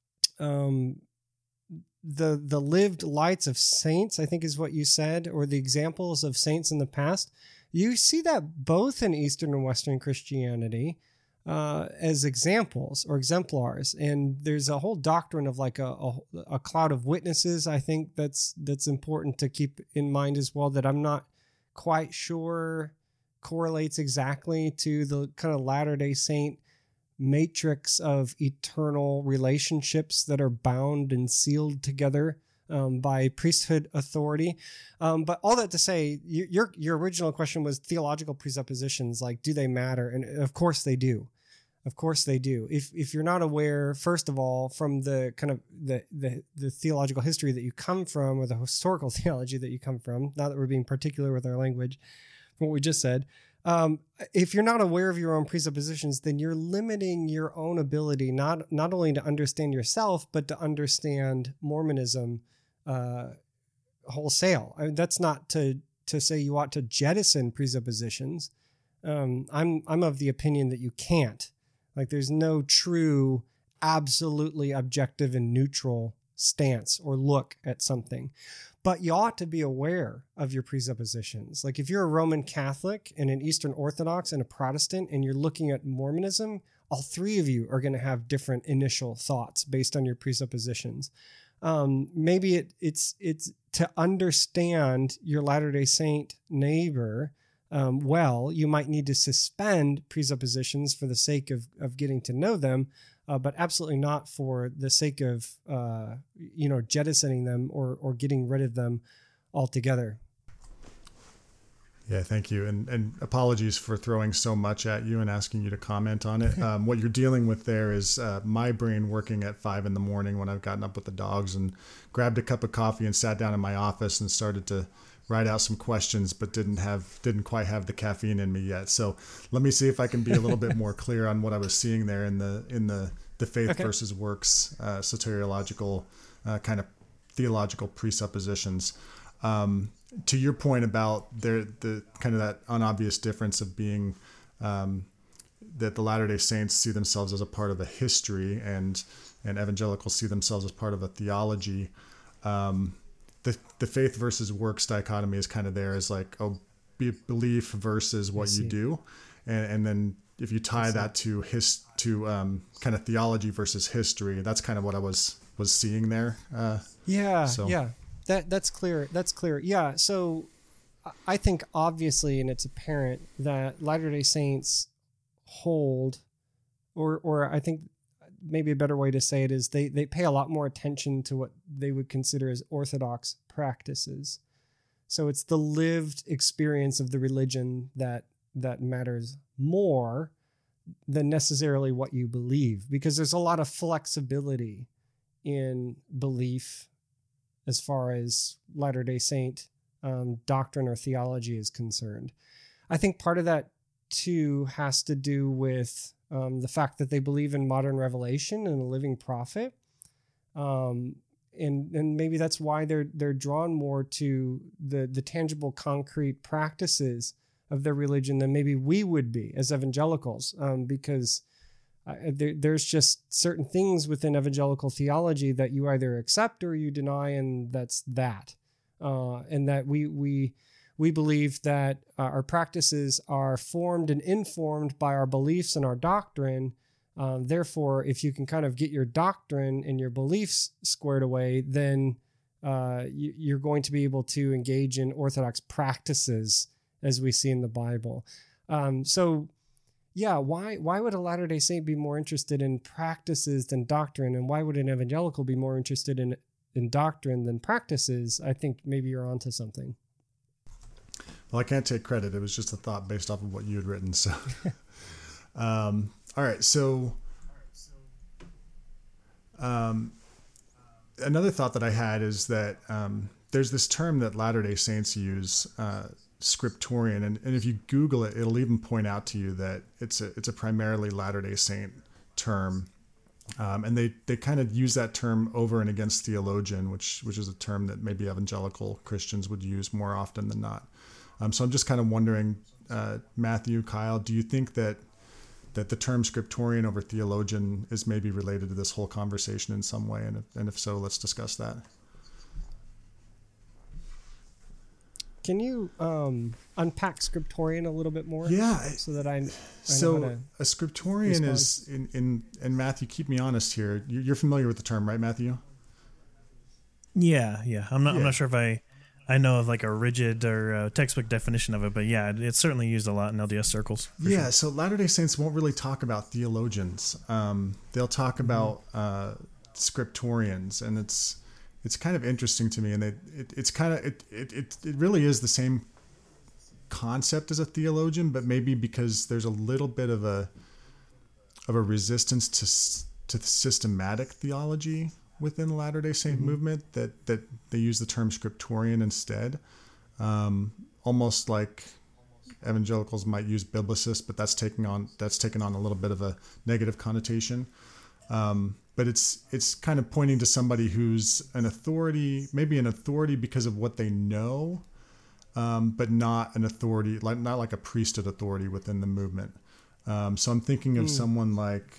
the lived lights of saints, I think is what you said, or the examples of saints in the past, you see that both in Eastern and Western Christianity as examples or exemplars. And there's a whole doctrine of like a cloud of witnesses, I think that's important to keep in mind as well, that I'm not quite sure correlates exactly to the kind of Latter-day Saint matrix of eternal relationships that are bound and sealed together by priesthood authority. But all that to say, your original question was theological presuppositions, like, do they matter? And of course they do. Of course they do. If you're not aware, first of all, from the kind of the theological history that you come from, or the historical theology that you come from, now that we're being particular with our language, from what we just said, if you're not aware of your own presuppositions, then you're limiting your own ability not only to understand yourself, but to understand Mormonism wholesale. I mean, that's not to say you ought to jettison presuppositions. I'm of the opinion that you can't. Like, there's no true, absolutely objective and neutral stance or look at something. But you ought to be aware of your presuppositions. Like, if you're a Roman Catholic and an Eastern Orthodox and a Protestant, and you're looking at Mormonism, all three of you are going to have different initial thoughts based on your presuppositions. Maybe it's to understand your Latter-day Saint neighbor well, you might need to suspend presuppositions for the sake of getting to know them, but absolutely not for the sake of jettisoning them or getting rid of them altogether. Yeah, thank you. And apologies for throwing so much at you and asking you to comment on it. What you're dealing with there is my brain working at 5 a.m. when I've gotten up with the dogs and grabbed a cup of coffee and sat down in my office and started to write out some questions, but didn't quite have the caffeine in me yet. So let me see if I can be a little bit more clear on what I was seeing there in the faith versus works soteriological kind of theological presuppositions. To your point about the kind of that unobvious difference of being that the Latter-day Saints see themselves as a part of a history and evangelicals see themselves as part of a theology. The faith versus works dichotomy is kind of there as like, belief versus what you do. And then if you tie that to kind of theology versus history, that's kind of what I was seeing there. Yeah. That's clear. Yeah. So I think obviously, and it's apparent that Latter-day Saints hold, or I think maybe a better way to say it is they pay a lot more attention to what they would consider as orthodox practices. So it's the lived experience of the religion that matters more than necessarily what you believe, because there's a lot of flexibility in belief as far as Latter-day Saint doctrine or theology is concerned. I think part of that too has to do with the fact that they believe in modern revelation and a living prophet. And maybe that's why they're drawn more to the tangible, concrete practices of their religion than maybe we would be as evangelicals, because there's just certain things within evangelical theology that you either accept or you deny, and that's that. And that we believe that our practices are formed and informed by our beliefs and our doctrine. Therefore, if you can kind of get your doctrine and your beliefs squared away, then you're going to be able to engage in orthodox practices as we see in the Bible. So, yeah, why would a Latter-day Saint be more interested in practices than doctrine? And why would an evangelical be more interested in doctrine than practices? I think maybe you're onto something. Well, I can't take credit. It was just a thought based off of what you had written. So, all right. So, another thought that I had is that there's this term that Latter-day Saints use, scriptorian, and if you Google it, it'll even point out to you that it's a primarily Latter-day Saint term, and they kind of use that term over and against theologian, which is a term that maybe evangelical Christians would use more often than not. So I'm just kind of wondering, Matthew, Kyle, do you think that the term scriptorian over theologian is maybe related to this whole conversation in some way, and if so, let's discuss that. Can you unpack scriptorian a little bit more? Yeah. So that I know so a scriptorian is in Matthew, keep me honest here. You're familiar with the term, right, Matthew? Yeah. I'm not sure if I know of like a rigid or textbook definition of it, but yeah, it's certainly used a lot in LDS circles. Yeah. Sure. So Latter-day Saints won't really talk about theologians. They'll talk about scriptorians, and it's kind of interesting to me, and it really is the same concept as a theologian, but maybe because there's a little bit of a resistance to systematic theology within the Latter-day Saint movement that they use the term scriptorian instead, almost like evangelicals might use biblicist, but that's taken on a little bit of a negative connotation. But it's kind of pointing to somebody who's an authority, maybe an authority because of what they know, but not an authority, not like a priesthood authority within the movement. So I'm thinking of someone like,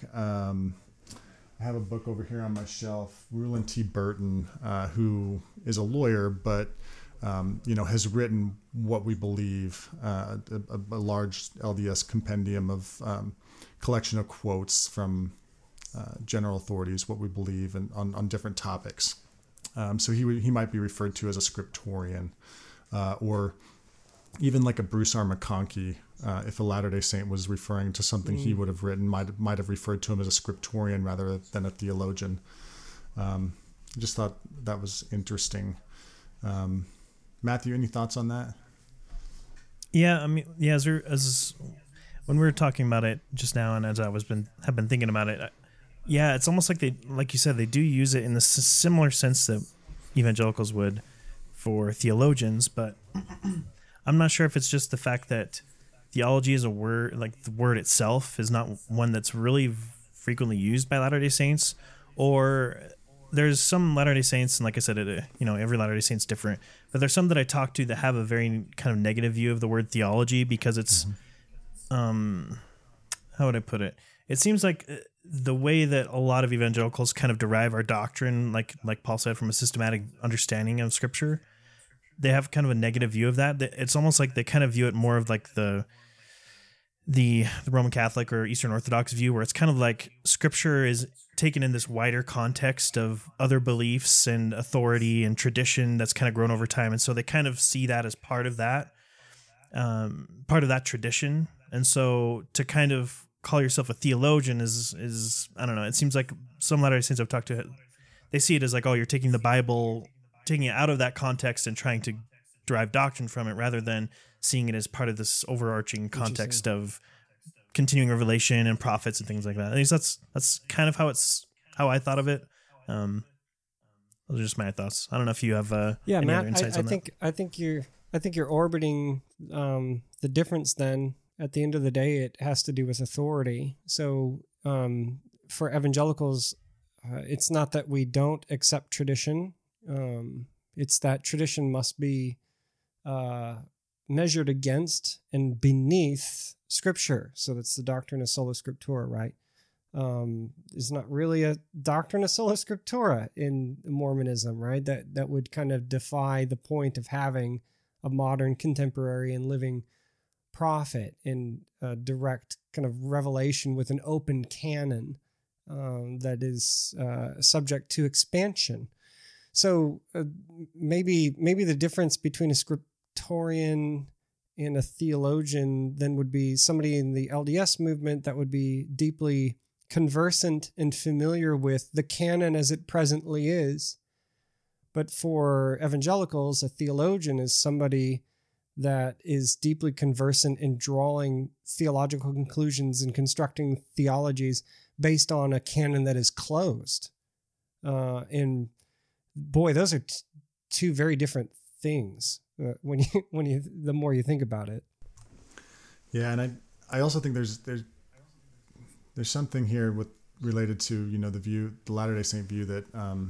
I have a book over here on my shelf, Rulon T. Burton, who is a lawyer, but has written what we believe, a large LDS compendium of collection of quotes from general authorities, what we believe, and on different topics. So he might be referred to as a scriptorian, or even like a Bruce R. McConkie. If a Latter-day Saint was referring to something he would have written, might have referred to him as a scriptorian rather than a theologian. I just thought that was interesting. Matthew, any thoughts on that? Yeah, I mean, yeah. As when we were talking about it just now, and as I have been thinking about it, yeah, it's almost like like you said, they do use it in the similar sense that evangelicals would for theologians, but I'm not sure if it's just the fact that theology is a word, like the word itself is not one that's really frequently used by Latter-day Saints, or there's some Latter-day Saints, and like I said, every Latter-day Saint's different, but there's some that I talk to that have a very kind of negative view of the word theology because it's, how would I put it? It seems like the way that a lot of evangelicals kind of derive our doctrine, like Paul said, from a systematic understanding of Scripture, they have kind of a negative view of that. It's almost like they kind of view it more of like the Roman Catholic or Eastern Orthodox view, where it's kind of like Scripture is taken in this wider context of other beliefs and authority and tradition that's kind of grown over time, and so they kind of see that as part of that tradition. And so to kind of call yourself a theologian is I don't know. It seems like some Latter-day Saints I've talked to, they see it as like, oh, you're taking the Bible, taking it out of that context and trying to derive doctrine from it, rather than seeing it as part of this overarching context of continuing revelation and prophets and things like that. At least that's kind of how I thought of it. Those are just my thoughts. I don't know if you have any Matt, other insights on that. I think think you're orbiting the difference. Then at the end of the day, it has to do with authority. So for evangelicals, it's not that we don't accept tradition. It's that tradition must be measured against and beneath Scripture. So that's the doctrine of sola scriptura, right? Is not really a doctrine of sola scriptura in Mormonism, right? That would kind of defy the point of having a modern, contemporary, and living prophet in a direct kind of revelation with an open canon that is subject to expansion. So maybe the difference between a scriptorian and a theologian then would be somebody in the LDS movement that would be deeply conversant and familiar with the canon as it presently is. But for evangelicals, a theologian is somebody that is deeply conversant in drawing theological conclusions and constructing theologies based on a canon that is closed. And boy, those are two very different things when you the more you think about it. Yeah, and I also think there's something here related to the Latter-day Saint view that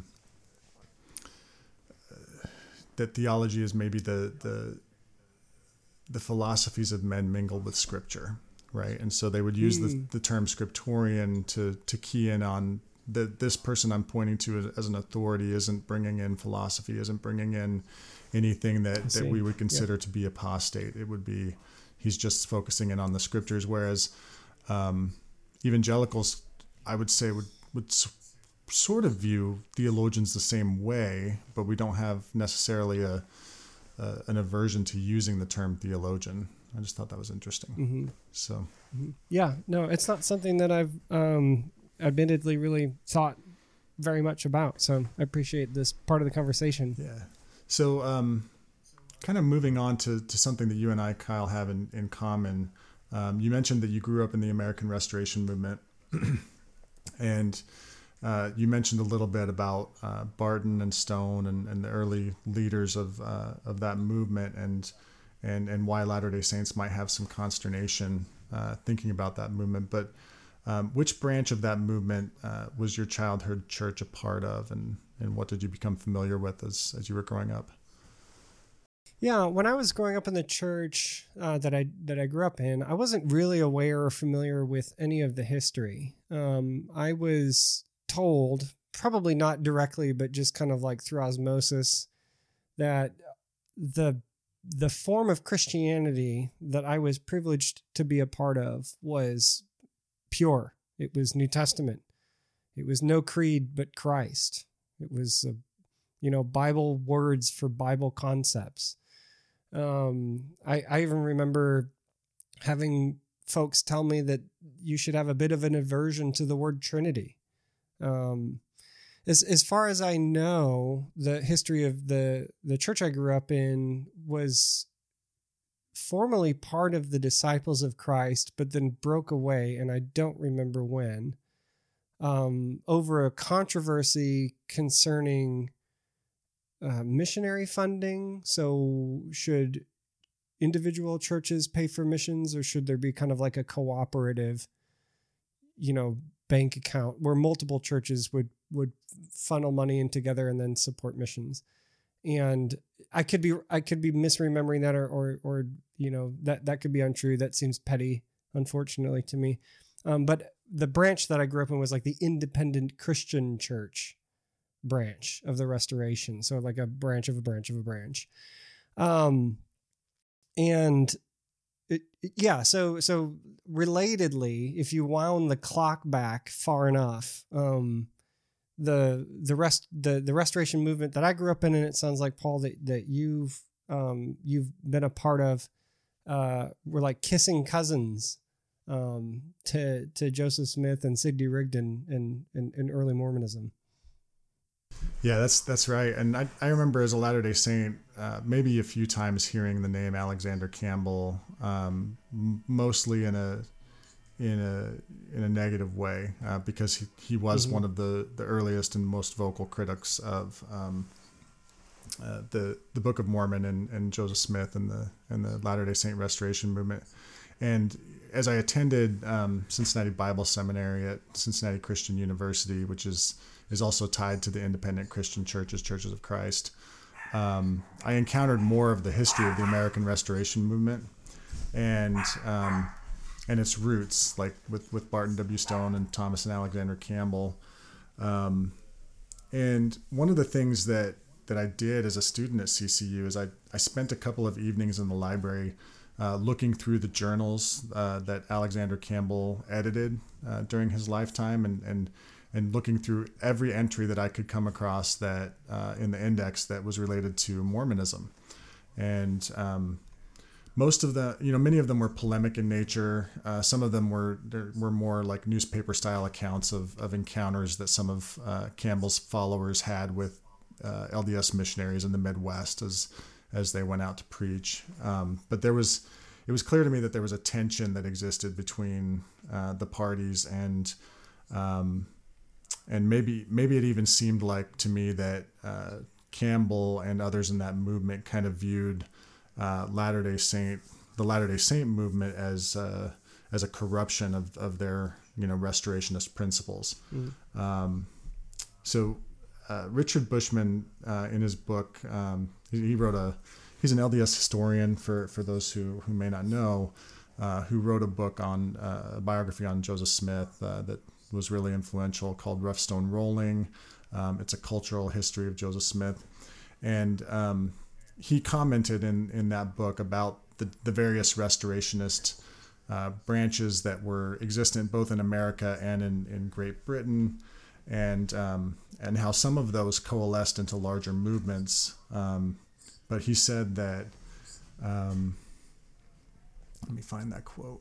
that theology is maybe the philosophies of men mingled with Scripture, right? And so they would use the term scriptorian to key in on this person I'm pointing to as an authority isn't bringing in philosophy, isn't bringing in anything that we would consider to be apostate. It would be he's just focusing in on the Scriptures, whereas evangelicals, I would say, would sort of view theologians the same way, but we don't have necessarily an aversion to using the term theologian. I just thought that was interesting. Mm-hmm. So, yeah, no, it's not something that I've admittedly really thought very much about. So I appreciate this part of the conversation. Yeah. So, kind of moving on to something that you and I, Kyle, have in common. You mentioned that you grew up in the American Restoration movement, and you mentioned a little bit about Barton and Stone and the early leaders of that movement, and why Latter-day Saints might have some consternation thinking about that movement. But which branch of that movement was your childhood church a part of, and what did you become familiar with as you were growing up? Yeah, when I was growing up in the church that I grew up in, I wasn't really aware or familiar with any of the history. I was told, probably not directly, but just kind of like through osmosis, that the form of Christianity that I was privileged to be a part of was pure. It was New Testament. It was no creed but Christ. It was Bible words for Bible concepts. I even remember having folks tell me that you should have a bit of an aversion to the word Trinity. As far as I know, the history of the church I grew up in was formerly part of the Disciples of Christ, but then broke away, and I don't remember when, over a controversy concerning missionary funding. So should individual churches pay for missions, or should there be kind of like a cooperative, bank account where multiple churches would funnel money in together and then support missions? And I could be misremembering that, or that could be untrue. That seems petty, unfortunately, to me. But the branch that I grew up in was like the independent Christian church branch of the Restoration. So like a branch of a branch of a branch. So relatedly, if you wound the clock back far enough, the Restoration movement that I grew up in, and it sounds like, Paul, that you've been a part of, were like kissing cousins to Joseph Smith and Sidney Rigdon and early Mormonism. Yeah, that's right. And I remember as a Latter-day Saint, maybe a few times hearing the name Alexander Campbell, mostly in a negative way, because he was one of the earliest and most vocal critics of the Book of Mormon and Joseph Smith and the Latter-day Saint Restoration movement. And as I attended Cincinnati Bible Seminary at Cincinnati Christian University, which is also tied to the independent Christian churches, Churches of Christ, I encountered more of the history of the American Restoration movement and its roots, like with Barton W. Stone and Thomas and Alexander Campbell. And one of the things that I did as a student at CCU is I spent a couple of evenings in the library looking through the journals that Alexander Campbell edited during his lifetime and looking through every entry that I could come across that in the index that was related to Mormonism. And most of the, many of them were polemic in nature. Some of them were more like newspaper style accounts of encounters that some of Campbell's followers had with LDS missionaries in the Midwest as they went out to preach. But it was clear to me that there was a tension that existed between the parties, and maybe it even seemed like to me that Campbell and others in that movement kind of viewed the Latter-day Saint movement as a corruption of their restorationist principles. So Richard Bushman in his book, he's an LDS historian for those who may not know, who wrote a book on a biography on Joseph Smith that was really influential, called Rough Stone Rolling. It's a cultural history of Joseph Smith, and he commented in that book about the various restorationist branches that were existent both in America and in Great Britain, and how some of those coalesced into larger movements. But he said that, let me find that quote.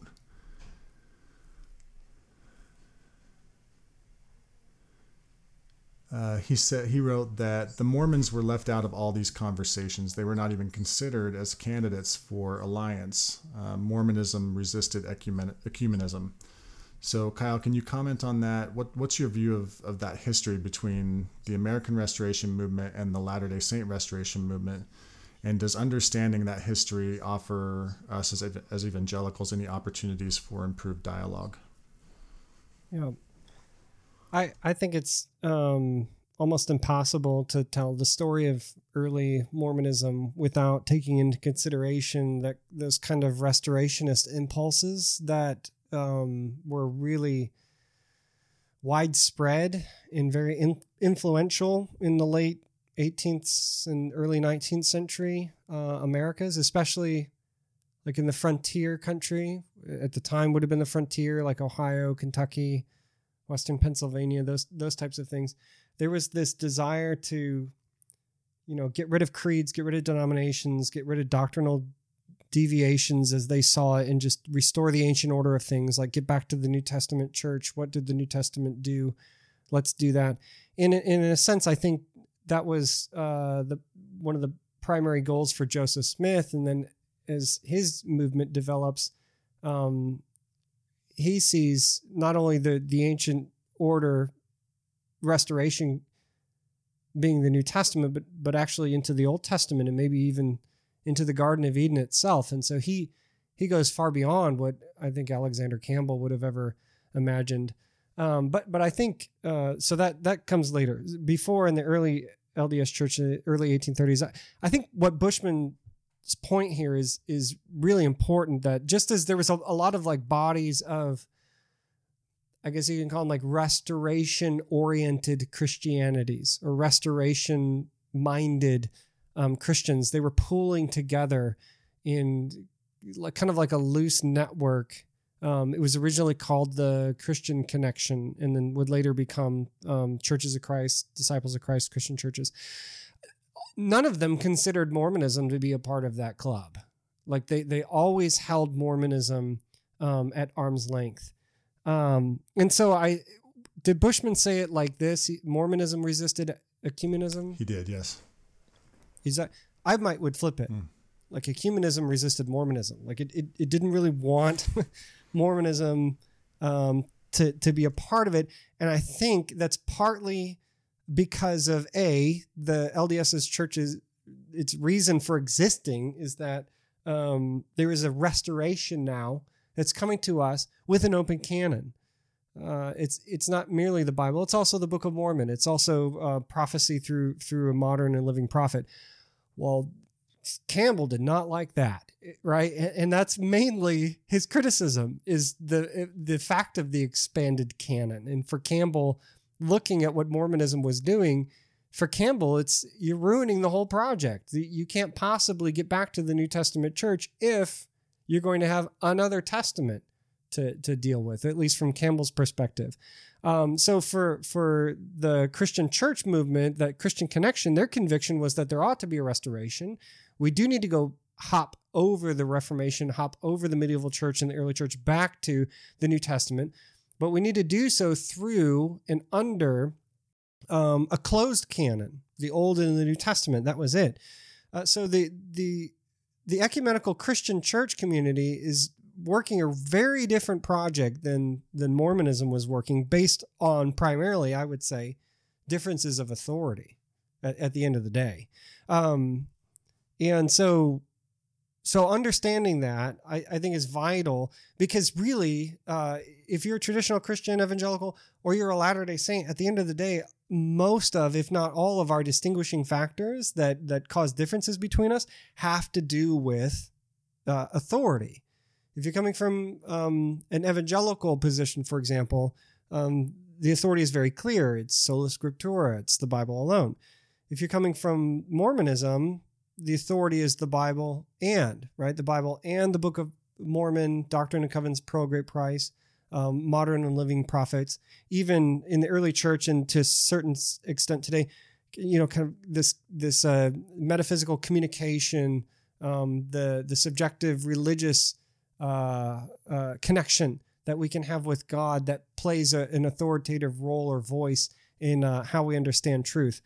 He wrote that the Mormons were left out of all these conversations. They were not even considered as candidates for alliance. Mormonism resisted ecumenism. So, Kyle, can you comment on that? What's your view of that history between the American Restoration movement and the Latter-day Saint Restoration movement? And does understanding that history offer us as evangelicals any opportunities for improved dialogue? Yeah. I think it's almost impossible to tell the story of early Mormonism without taking into consideration that those kind of restorationist impulses that were really widespread and very influential in the late 18th and early 19th century Americas, especially like in the frontier country. At the time would have been the frontier, like Ohio, Kentucky, Western Pennsylvania, those types of things. There was this desire to, get rid of creeds, get rid of denominations, get rid of doctrinal deviations as they saw it, and just restore the ancient order of things, like get back to the New Testament church. What did the New Testament do? Let's do that. In a sense, I think that was one of the primary goals for Joseph Smith. And then as his movement develops, he sees not only the ancient order restoration being the New Testament, but actually into the Old Testament and maybe even into the Garden of Eden itself. And so he goes far beyond what I think Alexander Campbell would have ever imagined. But I think so that comes later. Before, in the early LDS Church, in the early 1830s, I think what Bushman's point here is really important, that just as there was a lot of like bodies of, I guess you can call them like restoration-oriented Christianities or restoration-minded Christians, they were pooling together in like kind of like a loose network. It was originally called the Christian Connection, and then would later become Churches of Christ, Disciples of Christ, Christian churches. None of them considered Mormonism to be a part of that club. Like they always held Mormonism at arm's length. And so did Bushman say it like this? Mormonism resisted ecumenism? He did, yes. I would flip it. Like ecumenism resisted Mormonism. Like it didn't really want Mormonism to be a part of it. And I think that's partly because of the LDS's churches its reason for existing is that there is a restoration now that's coming to us with an open canon. It's not merely the Bible; it's also the Book of Mormon. It's also prophecy through a modern and living prophet. Well, Campbell did not like that, right? And that's mainly his criticism, is the fact of the expanded canon. And for Campbell, looking at what Mormonism was doing, for Campbell, you're ruining the whole project. You can't possibly get back to the New Testament church if you're going to have another testament to deal with, at least from Campbell's perspective. So for the Christian church movement, that Christian Connection, their conviction was that there ought to be a restoration. We do need to go hop over the Reformation, hop over the medieval church and the early church back to the New Testament, but we need to do so through and under a closed canon, the Old and the New Testament. That was it. So the ecumenical Christian church community is working a very different project than Mormonism was working, based on primarily, I would say, differences of authority at the end of the day. And so understanding that, I think, is vital, because really, if you're a traditional Christian evangelical or you're a Latter-day Saint, at the end of the day, most of, if not all of, our distinguishing factors that cause differences between us have to do with authority. If you're coming from an evangelical position, for example, the authority is very clear. It's sola scriptura. It's the Bible alone. If you're coming from Mormonism, the authority is the Bible the Bible and the Book of Mormon, Doctrine and Covenants, Pearl of Great Price, Modern and Living Prophets. Even in the early church, and to a certain extent today, kind of this metaphysical communication, the subjective religious connection that we can have with God that plays an authoritative role or voice in how we understand truth.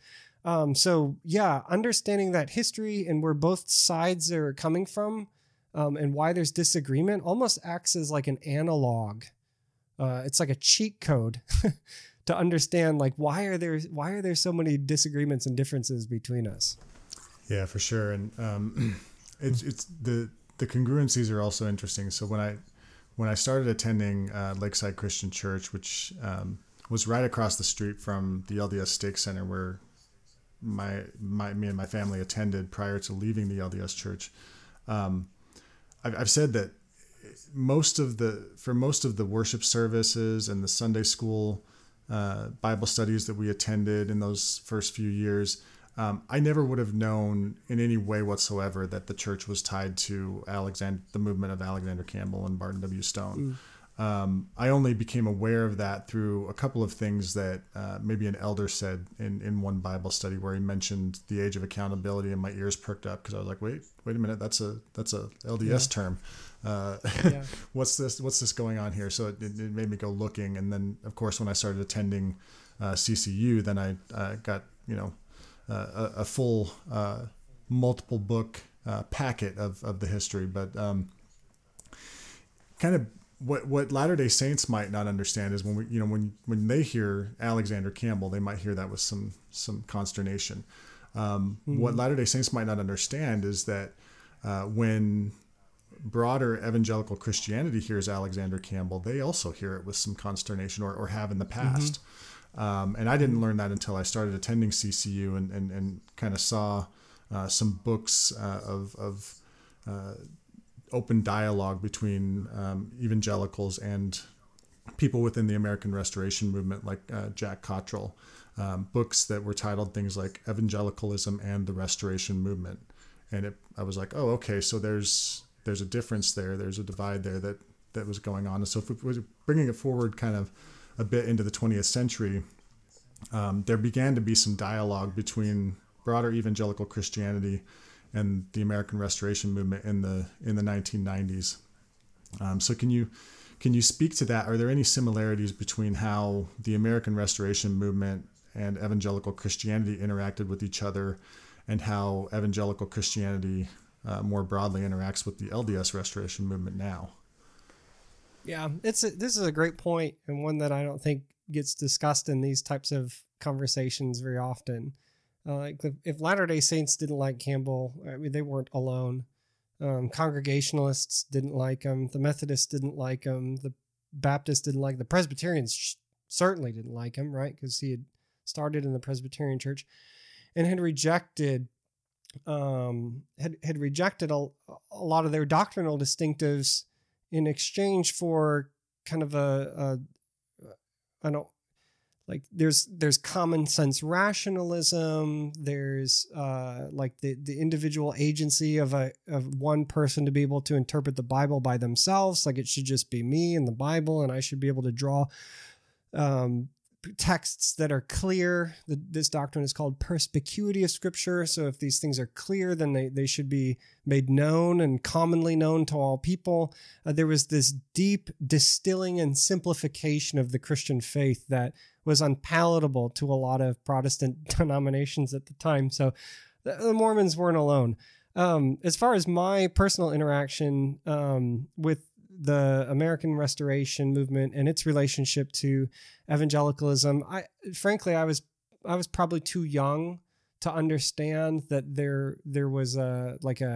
Understanding that history and where both sides are coming from, and why there's disagreement, almost acts as like an analog. It's like a cheat code to understand, like, why are there so many disagreements and differences between us? Yeah, for sure. And it's the congruencies are also interesting. So when I started attending Lakeside Christian Church, which was right across the street from the LDS Stake Center, where me and my family attended prior to leaving the LDS Church, I've said that for most of the worship services and the Sunday school Bible studies that we attended in those first few years, I never would have known in any way whatsoever that the church was tied to the movement of Alexander Campbell and Barton W. Stone. I only became aware of that through a couple of things that maybe an elder said in one Bible study, where he mentioned the age of accountability, and my ears perked up, because I was like, wait a minute, that's a LDS term. What's this going on here? So it made me go looking, and then of course when I started attending CCU, then I got a full multiple book packet of the history, but kind of what Latter-day Saints might not understand is when they hear Alexander Campbell, they might hear that with some consternation. What Latter-day Saints might not understand is that when broader evangelical Christianity hears Alexander Campbell, they also hear it with some consternation, or have in the past. And I didn't learn that until I started attending CCU and kind of saw some books of open dialogue between evangelicals and people within the American Restoration movement, like Jack Cottrell, books that were titled things like Evangelicalism and the Restoration Movement. And I was like, oh, okay, so there's a difference there. There's a divide there that was going on. And so if we're bringing it forward kind of a bit into the 20th century, there began to be some dialogue between broader evangelical Christianity and the American Restoration Movement in the 1990s. So can you speak to that? Are there any similarities between how the American Restoration Movement and evangelical Christianity interacted with each other, and how evangelical Christianity more broadly interacts with the LDS Restoration Movement now? Yeah, this is a great point, and one that I don't think gets discussed in these types of conversations very often. if Latter-day Saints didn't like Campbell, I mean, they weren't alone. Congregationalists didn't like him. The Methodists didn't like him. The Baptists didn't like him. The Presbyterians certainly didn't like him, right? Because he had started in the Presbyterian Church and had rejected had rejected a lot of their doctrinal distinctives in exchange for kind of there's common sense rationalism. There's like the individual agency of one person to be able to interpret the Bible by themselves. Like it should just be me and the Bible, and I should be able to draw texts that are clear. This doctrine is called perspicuity of Scripture. So if these things are clear, then they should be made known and commonly known to all people. There was this deep distilling and simplification of the Christian faith that was unpalatable to a lot of Protestant denominations at the time. So the Mormons weren't alone. As far as my personal interaction with the American Restoration movement and its relationship to evangelicalism, I was probably too young to understand that there was a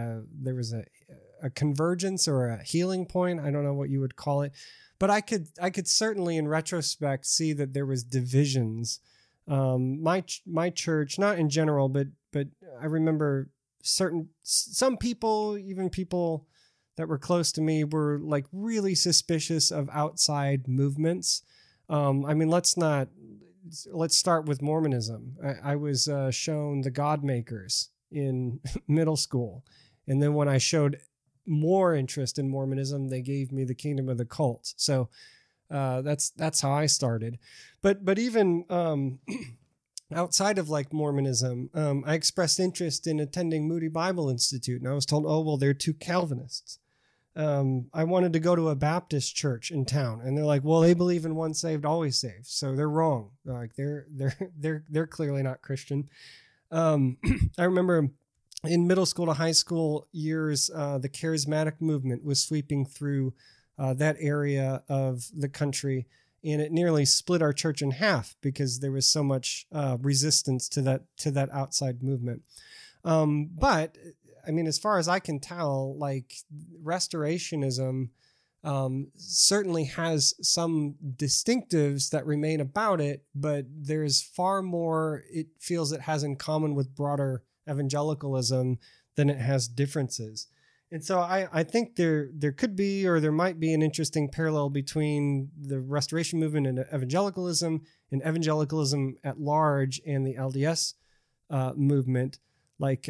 convergence or a healing point. I don't know what you would call it, but I could certainly in retrospect see that there was divisions. My church, not in general, but I remember some people, even people that were close to me, were like really suspicious of outside movements. I mean, let's start with Mormonism. I was shown the God Makers in middle school. And then when I showed more interest in Mormonism, they gave me the Kingdom of the Cults. So that's how I started. But even outside of like Mormonism, I expressed interest in attending Moody Bible Institute. And I was told, oh, well, they're too Calvinists. I wanted to go to a Baptist church in town, and they're like, well, they believe in once saved, always saved. So they're wrong. Like they're clearly not Christian. I remember in middle school to high school years, the charismatic movement was sweeping through that area of the country, and it nearly split our church in half because there was so much resistance to that outside movement. But I mean, as far as I can tell, like restorationism certainly has some distinctives that remain about it, but there's far more it feels it has in common with broader evangelicalism than it has differences. And so I think there could be, or there might be, an interesting parallel between the Restoration movement and evangelicalism at large and the LDS movement. Like,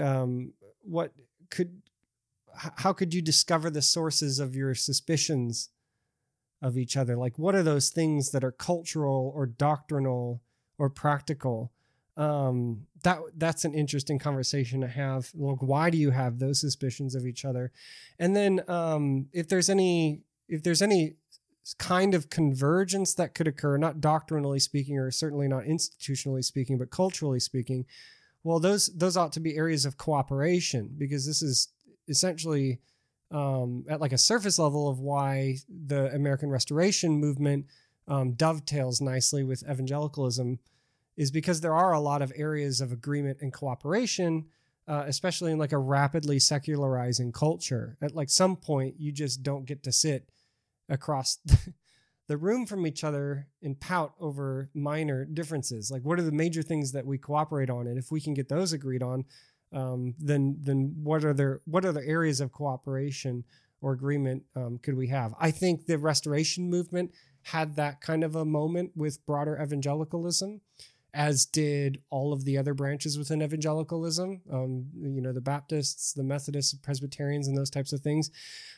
how could you discover the sources of your suspicions of each other? Like, what are those things that are cultural or doctrinal or practical? That's an interesting conversation to have. Like, why do you have those suspicions of each other? And then, if there's any kind of convergence that could occur, not doctrinally speaking, or certainly not institutionally speaking, but culturally speaking, well, those ought to be areas of cooperation, because this is essentially at like a surface level of why the American Restoration movement dovetails nicely with evangelicalism, is because there are a lot of areas of agreement and cooperation, especially in like a rapidly secularizing culture. At like some point, you just don't get to sit across the room from each other and pout over minor differences. Like, what are the major things that we cooperate on? And if we can get those agreed on, then what are the areas of cooperation or agreement could we have? I think the Restoration movement had that kind of a moment with broader evangelicalism, as did all of the other branches within evangelicalism. The Baptists, the Methodists, Presbyterians, and those types of things.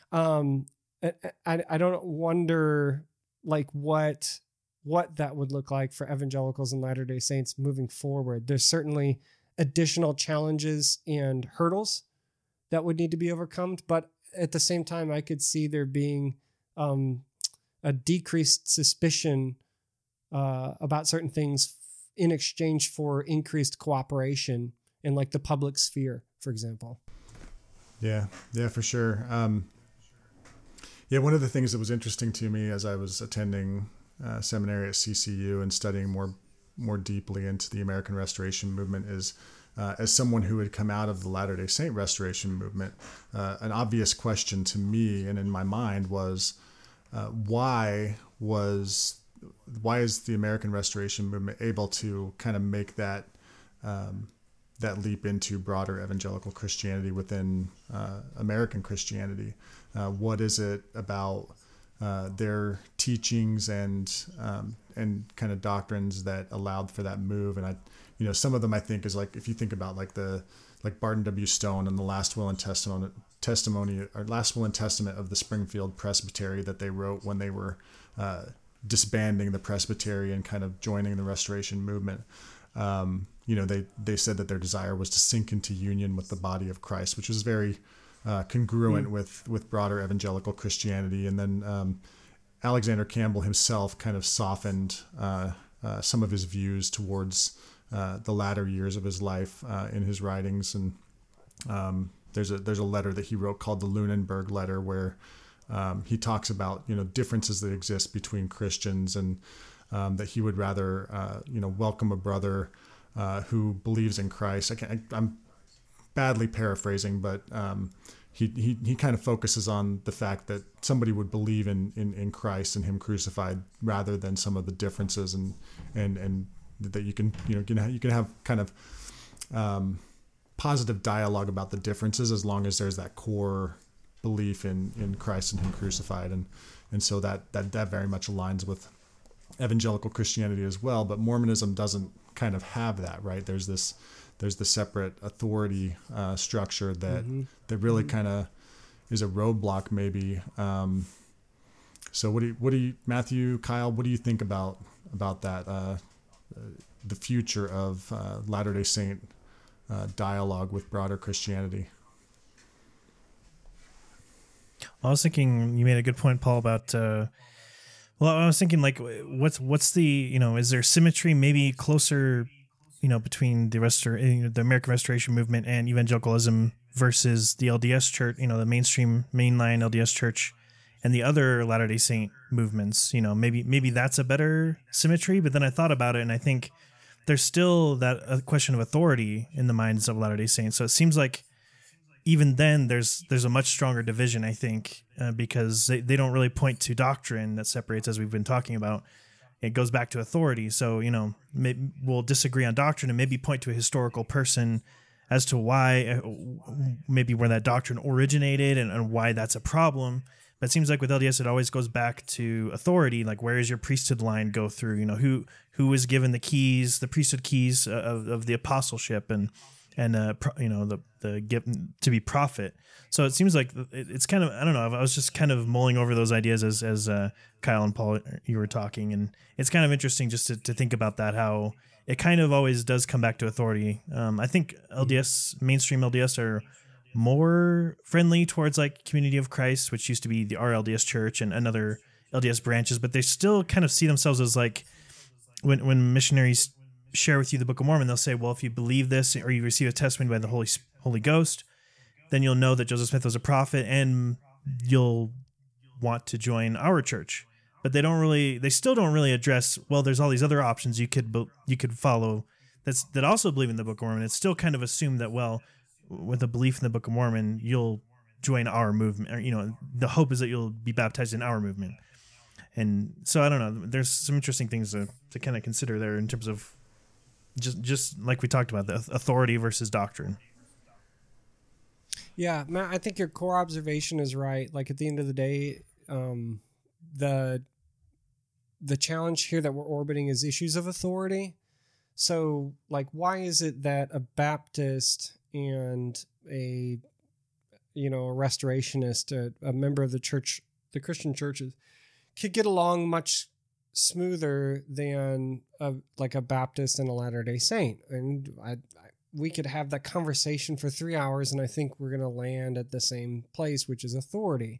I don't wonder like what that would look like for evangelicals and Latter-day Saints moving forward. There's certainly additional challenges and hurdles that would need to be overcome, but at the same time, I could see there being a decreased suspicion about certain things in exchange for increased cooperation in like the public sphere, for example. Yeah, for sure. One of the things that was interesting to me as I was attending seminary at CCU and studying more deeply into the American Restoration movement is as someone who had come out of the Latter-day Saint Restoration movement, an obvious question to me and in my mind was, why is the American Restoration movement able to kind of make that leap into broader evangelical Christianity within American Christianity? What is it about their teachings and kind of doctrines that allowed for that move? And some of them I think is like, if you think about like Barton W. Stone and the Last Will and Testament of the Springfield Presbytery that they wrote when they were disbanding the Presbytery and kind of joining the Restoration movement. They said that their desire was to sink into union with the body of Christ, which was very congruent with broader evangelical Christianity. And then Alexander Campbell himself kind of softened some of his views towards the latter years of his life in his writings. And there's a letter that he wrote called the Lunenburg Letter, where he talks about differences that exist between Christians, and that he would rather welcome a brother who believes in Christ. I'm badly paraphrasing, but he kind of focuses on the fact that somebody would believe in Christ and Him crucified rather than some of the differences, and that you can have kind of positive dialogue about the differences as long as there's that core belief in Christ and Him crucified, and so that very much aligns with evangelical Christianity as well. But Mormonism doesn't kind of have that, right? There's the separate authority structure that really kind of is a roadblock maybe. So what do you Matthew, Kyle, what do you think about that, the future of Latter-day Saint dialogue with broader Christianity? I was thinking you made a good point, Paul, about I was thinking like what's the is there symmetry maybe closer between the American Restoration movement and evangelicalism versus the LDS Church, the mainline LDS Church, and the other Latter-day Saint movements? Maybe that's a better symmetry. But then I thought about it, and I think there's still that question of authority in the minds of Latter-day Saints. So it seems like even then there's a much stronger division, I think, because they don't really point to doctrine that separates, as we've been talking about. It goes back to authority. So, maybe we'll disagree on doctrine and maybe point to a historical person as to why, maybe where that doctrine originated and why that's a problem. But it seems like with LDS, it always goes back to authority. Like, where is your priesthood line go through? Who was given the keys, the priesthood keys of the apostleship and the gift to be prophet. So it seems like it's kind of, I don't know, I was just kind of mulling over those ideas as Kyle and Paul, you were talking, and it's kind of interesting just to think about that, how it kind of always does come back to authority. I think mainstream LDS are more friendly towards like Community of Christ, which used to be the RLDS Church and other LDS branches, but they still kind of see themselves as like, when missionaries share with you the Book of Mormon, they'll say, well, if you believe this or you receive a testimony by the Holy Ghost, then you'll know that Joseph Smith was a prophet and you'll want to join our church. But they still don't really address, well, there's all these other options you could follow that also believe in the Book of Mormon. It's still kind of assumed that, well, with a belief in the Book of Mormon, you'll join our movement, or, the hope is that you'll be baptized in our movement. And so I don't know, there's some interesting things to kind of consider there in terms of just like we talked about, the authority versus doctrine. Yeah, Matt, I think your core observation is right. Like, at the end of the day, the challenge here that we're orbiting is issues of authority. So, like, why is it that a Baptist and a restorationist, a member of the church, the Christian churches, could get along much smoother than a Baptist and a Latter-day Saint? And we could have that conversation for 3 hours, and I think we're going to land at the same place, which is authority.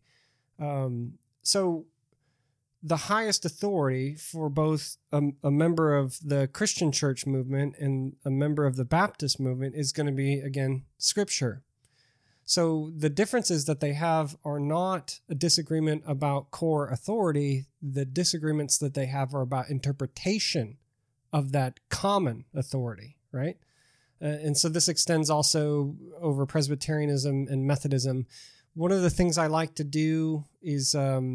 So the highest authority for both a member of the Christian church movement and a member of the Baptist movement is going to be, again, Scripture. So the differences that they have are not a disagreement about core authority. The disagreements that they have are about interpretation of that common authority, right? And so this extends also over Presbyterianism and Methodism. One of the things I like to do is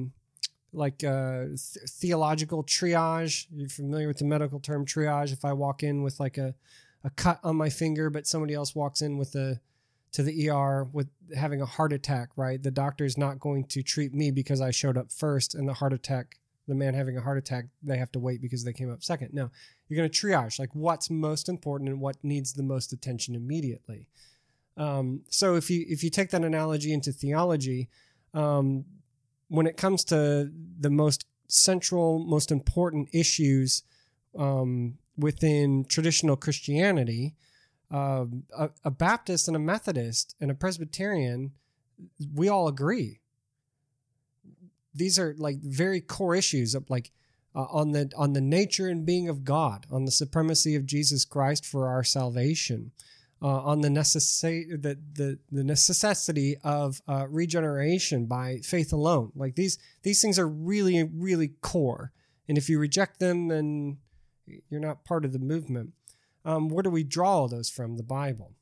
theological triage. You're familiar with the medical term triage. If I walk in with like a cut on my finger, but somebody else walks in with to the ER with having a heart attack, right? The doctor's not going to treat me because I showed up first, and the man having a heart attack, they have to wait because they came up second. No, you're going to triage like what's most important and what needs the most attention immediately. So if you take that analogy into theology, when it comes to the most central, most important issues within traditional Christianity, a Baptist and a Methodist and a Presbyterian, we all agree. These are like very core issues of like on the nature and being of God, on the supremacy of Jesus Christ for our salvation, on the necessity of regeneration by faith alone. Like these things are really, really core. And if you reject them, then you're not part of the movement. Where do we draw all those from? The Bible.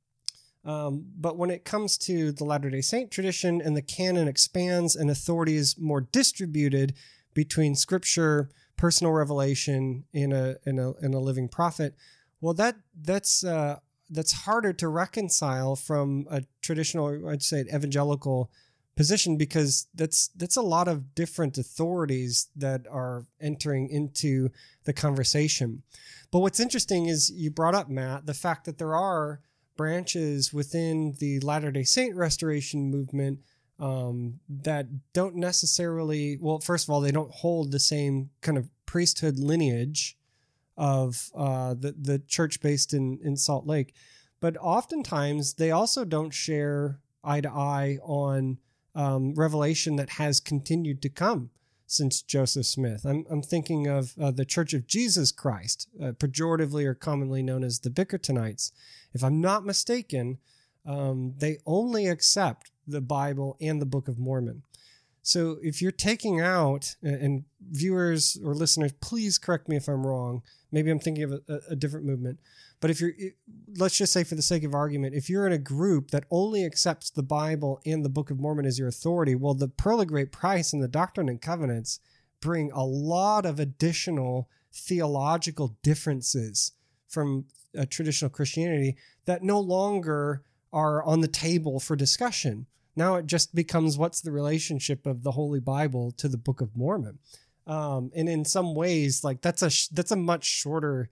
But when it comes to the Latter-day Saint tradition and the canon expands and authority is more distributed between Scripture, personal revelation, and a living prophet, well, that's harder to reconcile from a traditional, I'd say, evangelical position, because that's a lot of different authorities that are entering into the conversation. But what's interesting is you brought up, Matt, the fact that there are branches within the Latter-day Saint restoration movement that don't necessarily, well, first of all, they don't hold the same kind of priesthood lineage of the church based in Salt Lake. But oftentimes they also don't share eye to eye on revelation that has continued to come since Joseph Smith. I'm thinking of the Church of Jesus Christ, pejoratively or commonly known as the Bickertonites. If I'm not mistaken, they only accept the Bible and the Book of Mormon. So if you're taking out, and viewers or listeners, please correct me if I'm wrong. Maybe I'm thinking of a different movement. But let's just say for the sake of argument, if you're in a group that only accepts the Bible and the Book of Mormon as your authority, well, the Pearl of Great Price and the Doctrine and Covenants bring a lot of additional theological differences from traditional Christianity that no longer are on the table for discussion. Now it just becomes, what's the relationship of the Holy Bible to the Book of Mormon? And in some ways, like that's a much shorter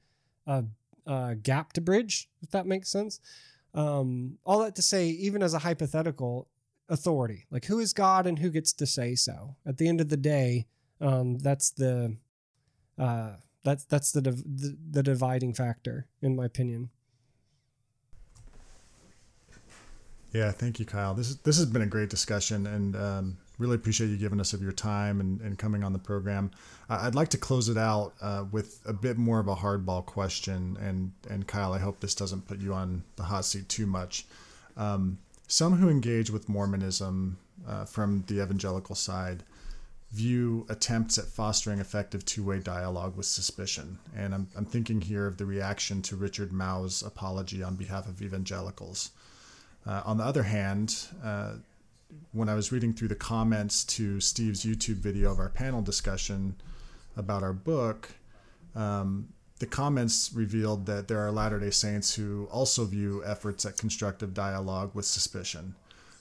gap to bridge, if that makes sense. All that to say, even as a hypothetical authority, like who is God and who gets to say so? At the end of the day, that's the dividing factor, in my opinion. Yeah, thank you, Kyle. This has been a great discussion, and really appreciate you giving us of your time and coming on the program. I'd like to close it out with a bit more of a hardball question, and Kyle, I hope this doesn't put you on the hot seat too much. Some who engage with Mormonism from the evangelical side view attempts at fostering effective two-way dialogue with suspicion, and I'm thinking here of the reaction to Richard Mouw's apology on behalf of evangelicals. On the other hand, when I was reading through the comments to Steve's YouTube video of our panel discussion about our book, the comments revealed that there are Latter-day Saints who also view efforts at constructive dialogue with suspicion.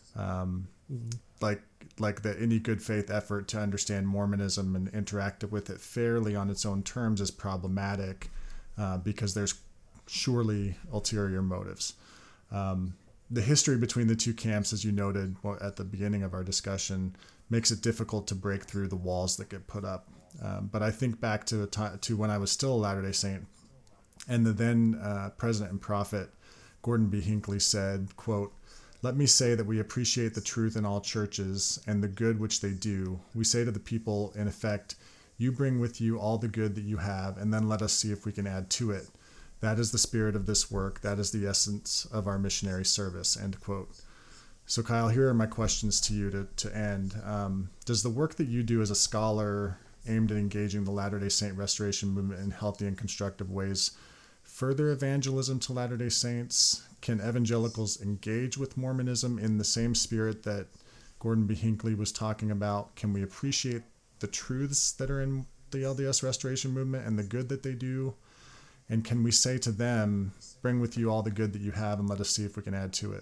Like that any good faith effort to understand Mormonism and interact with it fairly on its own terms is problematic because there's surely ulterior motives. The history between the two camps, as you noted at the beginning of our discussion, makes it difficult to break through the walls that get put up. But I think back to when I was still a Latter-day Saint, and the then president and prophet, Gordon B. Hinckley, said, quote, "Let me say that we appreciate the truth in all churches and the good which they do. We say to the people, in effect, you bring with you all the good that you have, and then let us see if we can add to it. That is the spirit of this work. That is the essence of our missionary service," end quote. So Kyle, here are my questions to you to end. Does the work that you do as a scholar aimed at engaging the Latter-day Saint restoration movement in healthy and constructive ways further evangelism to Latter-day Saints? Can evangelicals engage with Mormonism in the same spirit that Gordon B. Hinckley was talking about? Can we appreciate the truths that are in the LDS Restoration Movement and the good that they do? And can we say to them, bring with you all the good that you have and let us see if we can add to it?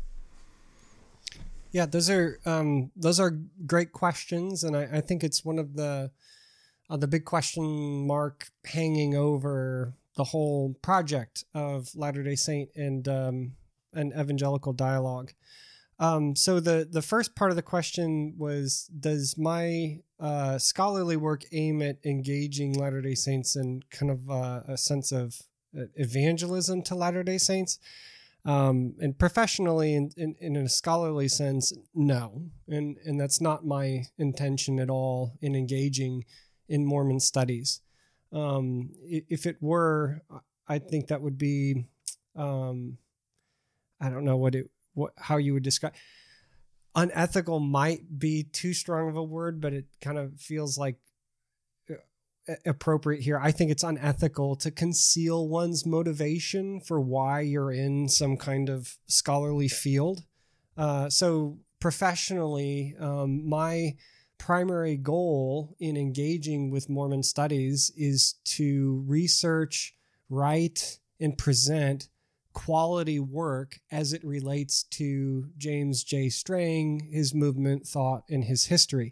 Yeah, those are great questions, and I think it's one of the big question mark hanging over the whole project of Latter-day Saint and evangelical dialogue. So the first part of the question was, does my scholarly work aim at engaging Latter-day Saints in kind of a sense of evangelism to Latter-day Saints? And professionally, in a scholarly sense, no. And that's not my intention at all in engaging in Mormon studies. If it were, I think that would be, I don't know how you would describe. Unethical might be too strong of a word, but it kind of feels like appropriate here. I think it's unethical to conceal one's motivation for why you're in some kind of scholarly field. So professionally, my primary goal in engaging with Mormon studies is to research, write, and present quality work as it relates to James J. Strang, his movement, thought, and his history.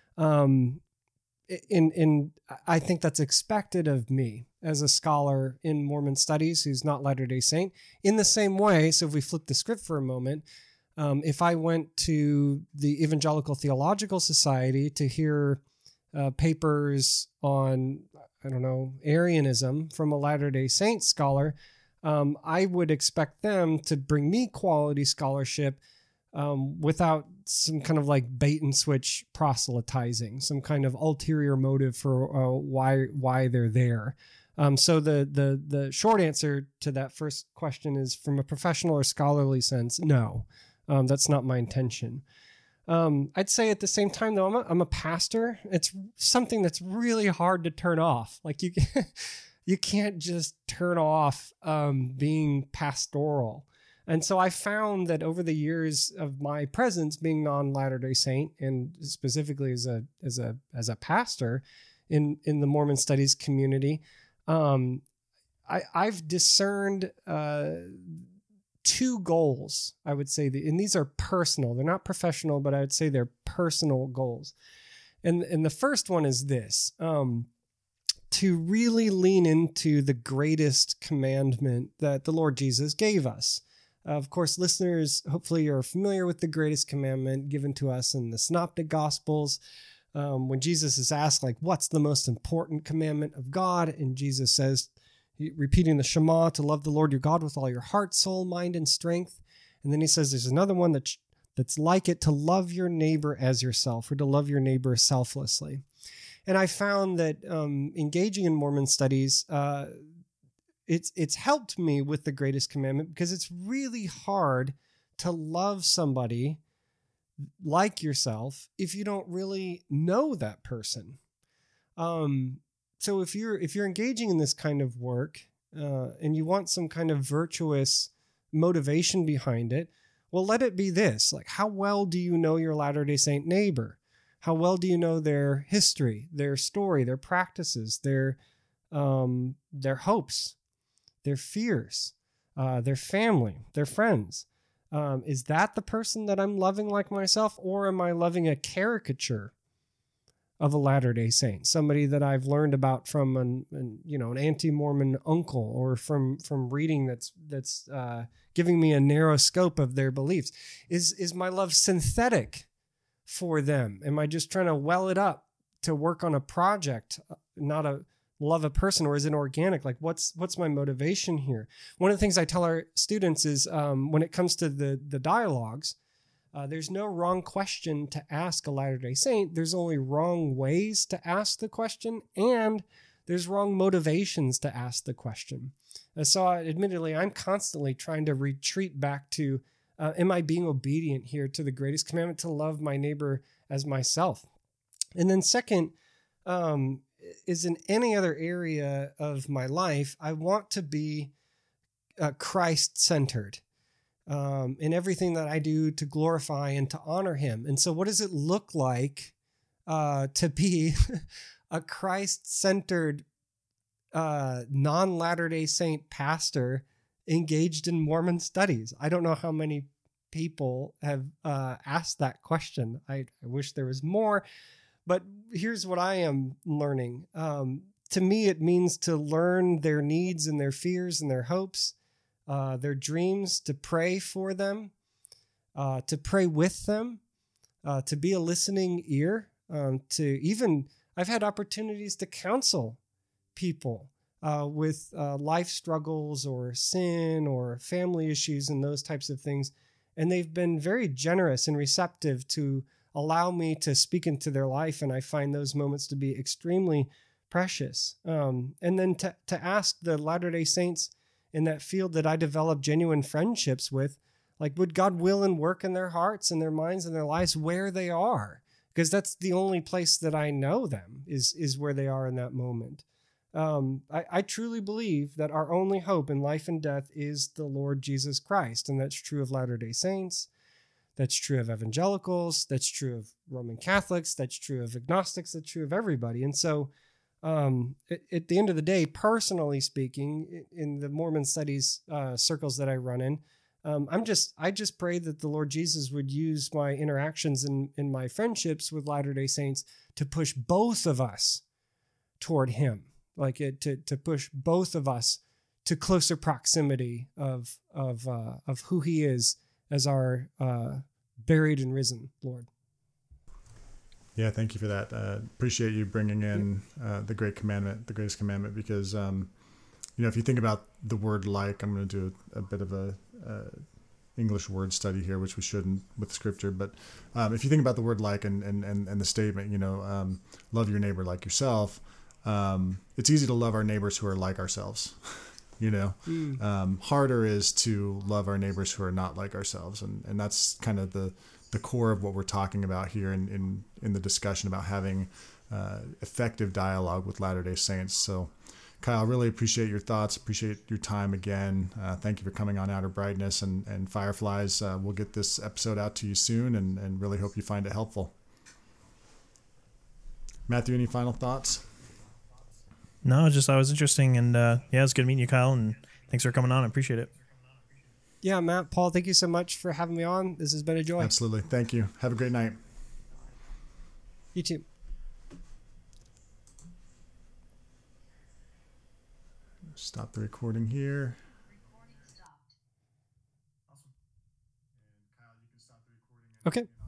And I think that's expected of me as a scholar in Mormon studies who's not Latter-day Saint. In the same way, so if we flip the script for a moment, if I went to the Evangelical Theological Society to hear papers on, Arianism from a Latter-day Saint scholar, I would expect them to bring me quality scholarship without some kind of like bait and switch proselytizing, some kind of ulterior motive for why they're there. So the short answer to that first question is, from a professional or scholarly sense, no, that's not my intention. I'd say at the same time, though, I'm a pastor. It's something that's really hard to turn off. Like you can't just turn off being pastoral. And so I found that over the years of my presence being non-Latter-day Saint, and specifically as a pastor in the Mormon studies community, I've discerned two goals, I would say, and these are personal. They're not professional, but I would say they're personal goals. And the first one is this: to really lean into the greatest commandment that the Lord Jesus gave us. Of course, listeners, hopefully you're familiar with the greatest commandment given to us in the Synoptic Gospels. When Jesus is asked, like, what's the most important commandment of God? And Jesus says, repeating the Shema, to love the Lord your God with all your heart, soul, mind, and strength. And then he says there's another one that's like it, to love your neighbor as yourself, or to love your neighbor selflessly. And I found that engaging in Mormon studies, it's helped me with the greatest commandment, because it's really hard to love somebody like yourself if you don't really know that person. So if you're engaging in this kind of work and you want some kind of virtuous motivation behind it, well, let it be this: like, how well do you know your Latter-day Saint neighbor? How well do you know their history, their story, their practices, their hopes, their fears, their family, their friends? Is that the person that I'm loving like myself, or am I loving a caricature of a Latter-day Saint, somebody that I've learned about from an anti-Mormon uncle, or from reading that's giving me a narrow scope of their beliefs? Is my love synthetic for them? Am I just trying to well it up to work on a project, not love a person? Or is it organic? Like, what's my motivation here? One of the things I tell our students is, when it comes to the dialogues, there's no wrong question to ask a Latter-day Saint. There's only wrong ways to ask the question, and there's wrong motivations to ask the question. So admittedly, I'm constantly trying to retreat back to, am I being obedient here to the greatest commandment, to love my neighbor as myself? And then second, is in any other area of my life, I want to be Christ-centered in everything that I do to glorify and to honor him. And so what does it look like to be a Christ-centered non-Latter-day Saint pastor engaged in Mormon studies? I don't know how many people have asked that question. I wish there was more, but here's what I am learning. To me, it means to learn their needs and their fears and their hopes, their dreams, to pray for them, to pray with them, to be a listening ear, I've had opportunities to counsel people with life struggles or sin or family issues and those types of things. And they've been very generous and receptive to allow me to speak into their life. And I find those moments to be extremely precious. And then to ask the Latter-day Saints in that field that I develop genuine friendships with, like, would God will and work in their hearts and their minds and their lives where they are? Because that's the only place that I know them is where they are in that moment. I truly believe that our only hope in life and death is the Lord Jesus Christ. And that's true of Latter-day Saints. That's true of evangelicals. That's true of Roman Catholics. That's true of agnostics. That's true of everybody. And so at the end of the day, personally speaking, in the Mormon studies circles that I run in, I just pray that the Lord Jesus would use my interactions in my friendships with Latter-day Saints to push both of us toward him. To push both of us to closer proximity of who he is as our buried and risen Lord. Yeah, thank you for that. Appreciate you bringing in the greatest commandment, because if you think about the word "like," I'm going to do a bit of a English word study here, which we shouldn't with scripture. But if you think about the word "like" and the statement, love your neighbor like yourself. It's easy to love our neighbors who are like ourselves, harder is to love our neighbors who are not like ourselves. And that's kind of the core of what we're talking about here in the discussion about having effective dialogue with Latter-day Saints. So Kyle, really appreciate your thoughts, appreciate your time again. Thank you for coming on Outer Brightness and Fireflies. We'll get this episode out to you soon and really hope you find it helpful. Matthew, any final thoughts? No, just I was interesting, and it's good meeting you, Kyle, and thanks for coming on. I appreciate it. Yeah, Matt, Paul, thank you so much for having me on. This has been a joy. Absolutely. Thank you. Have a great night. You too. Stop the recording here. Okay.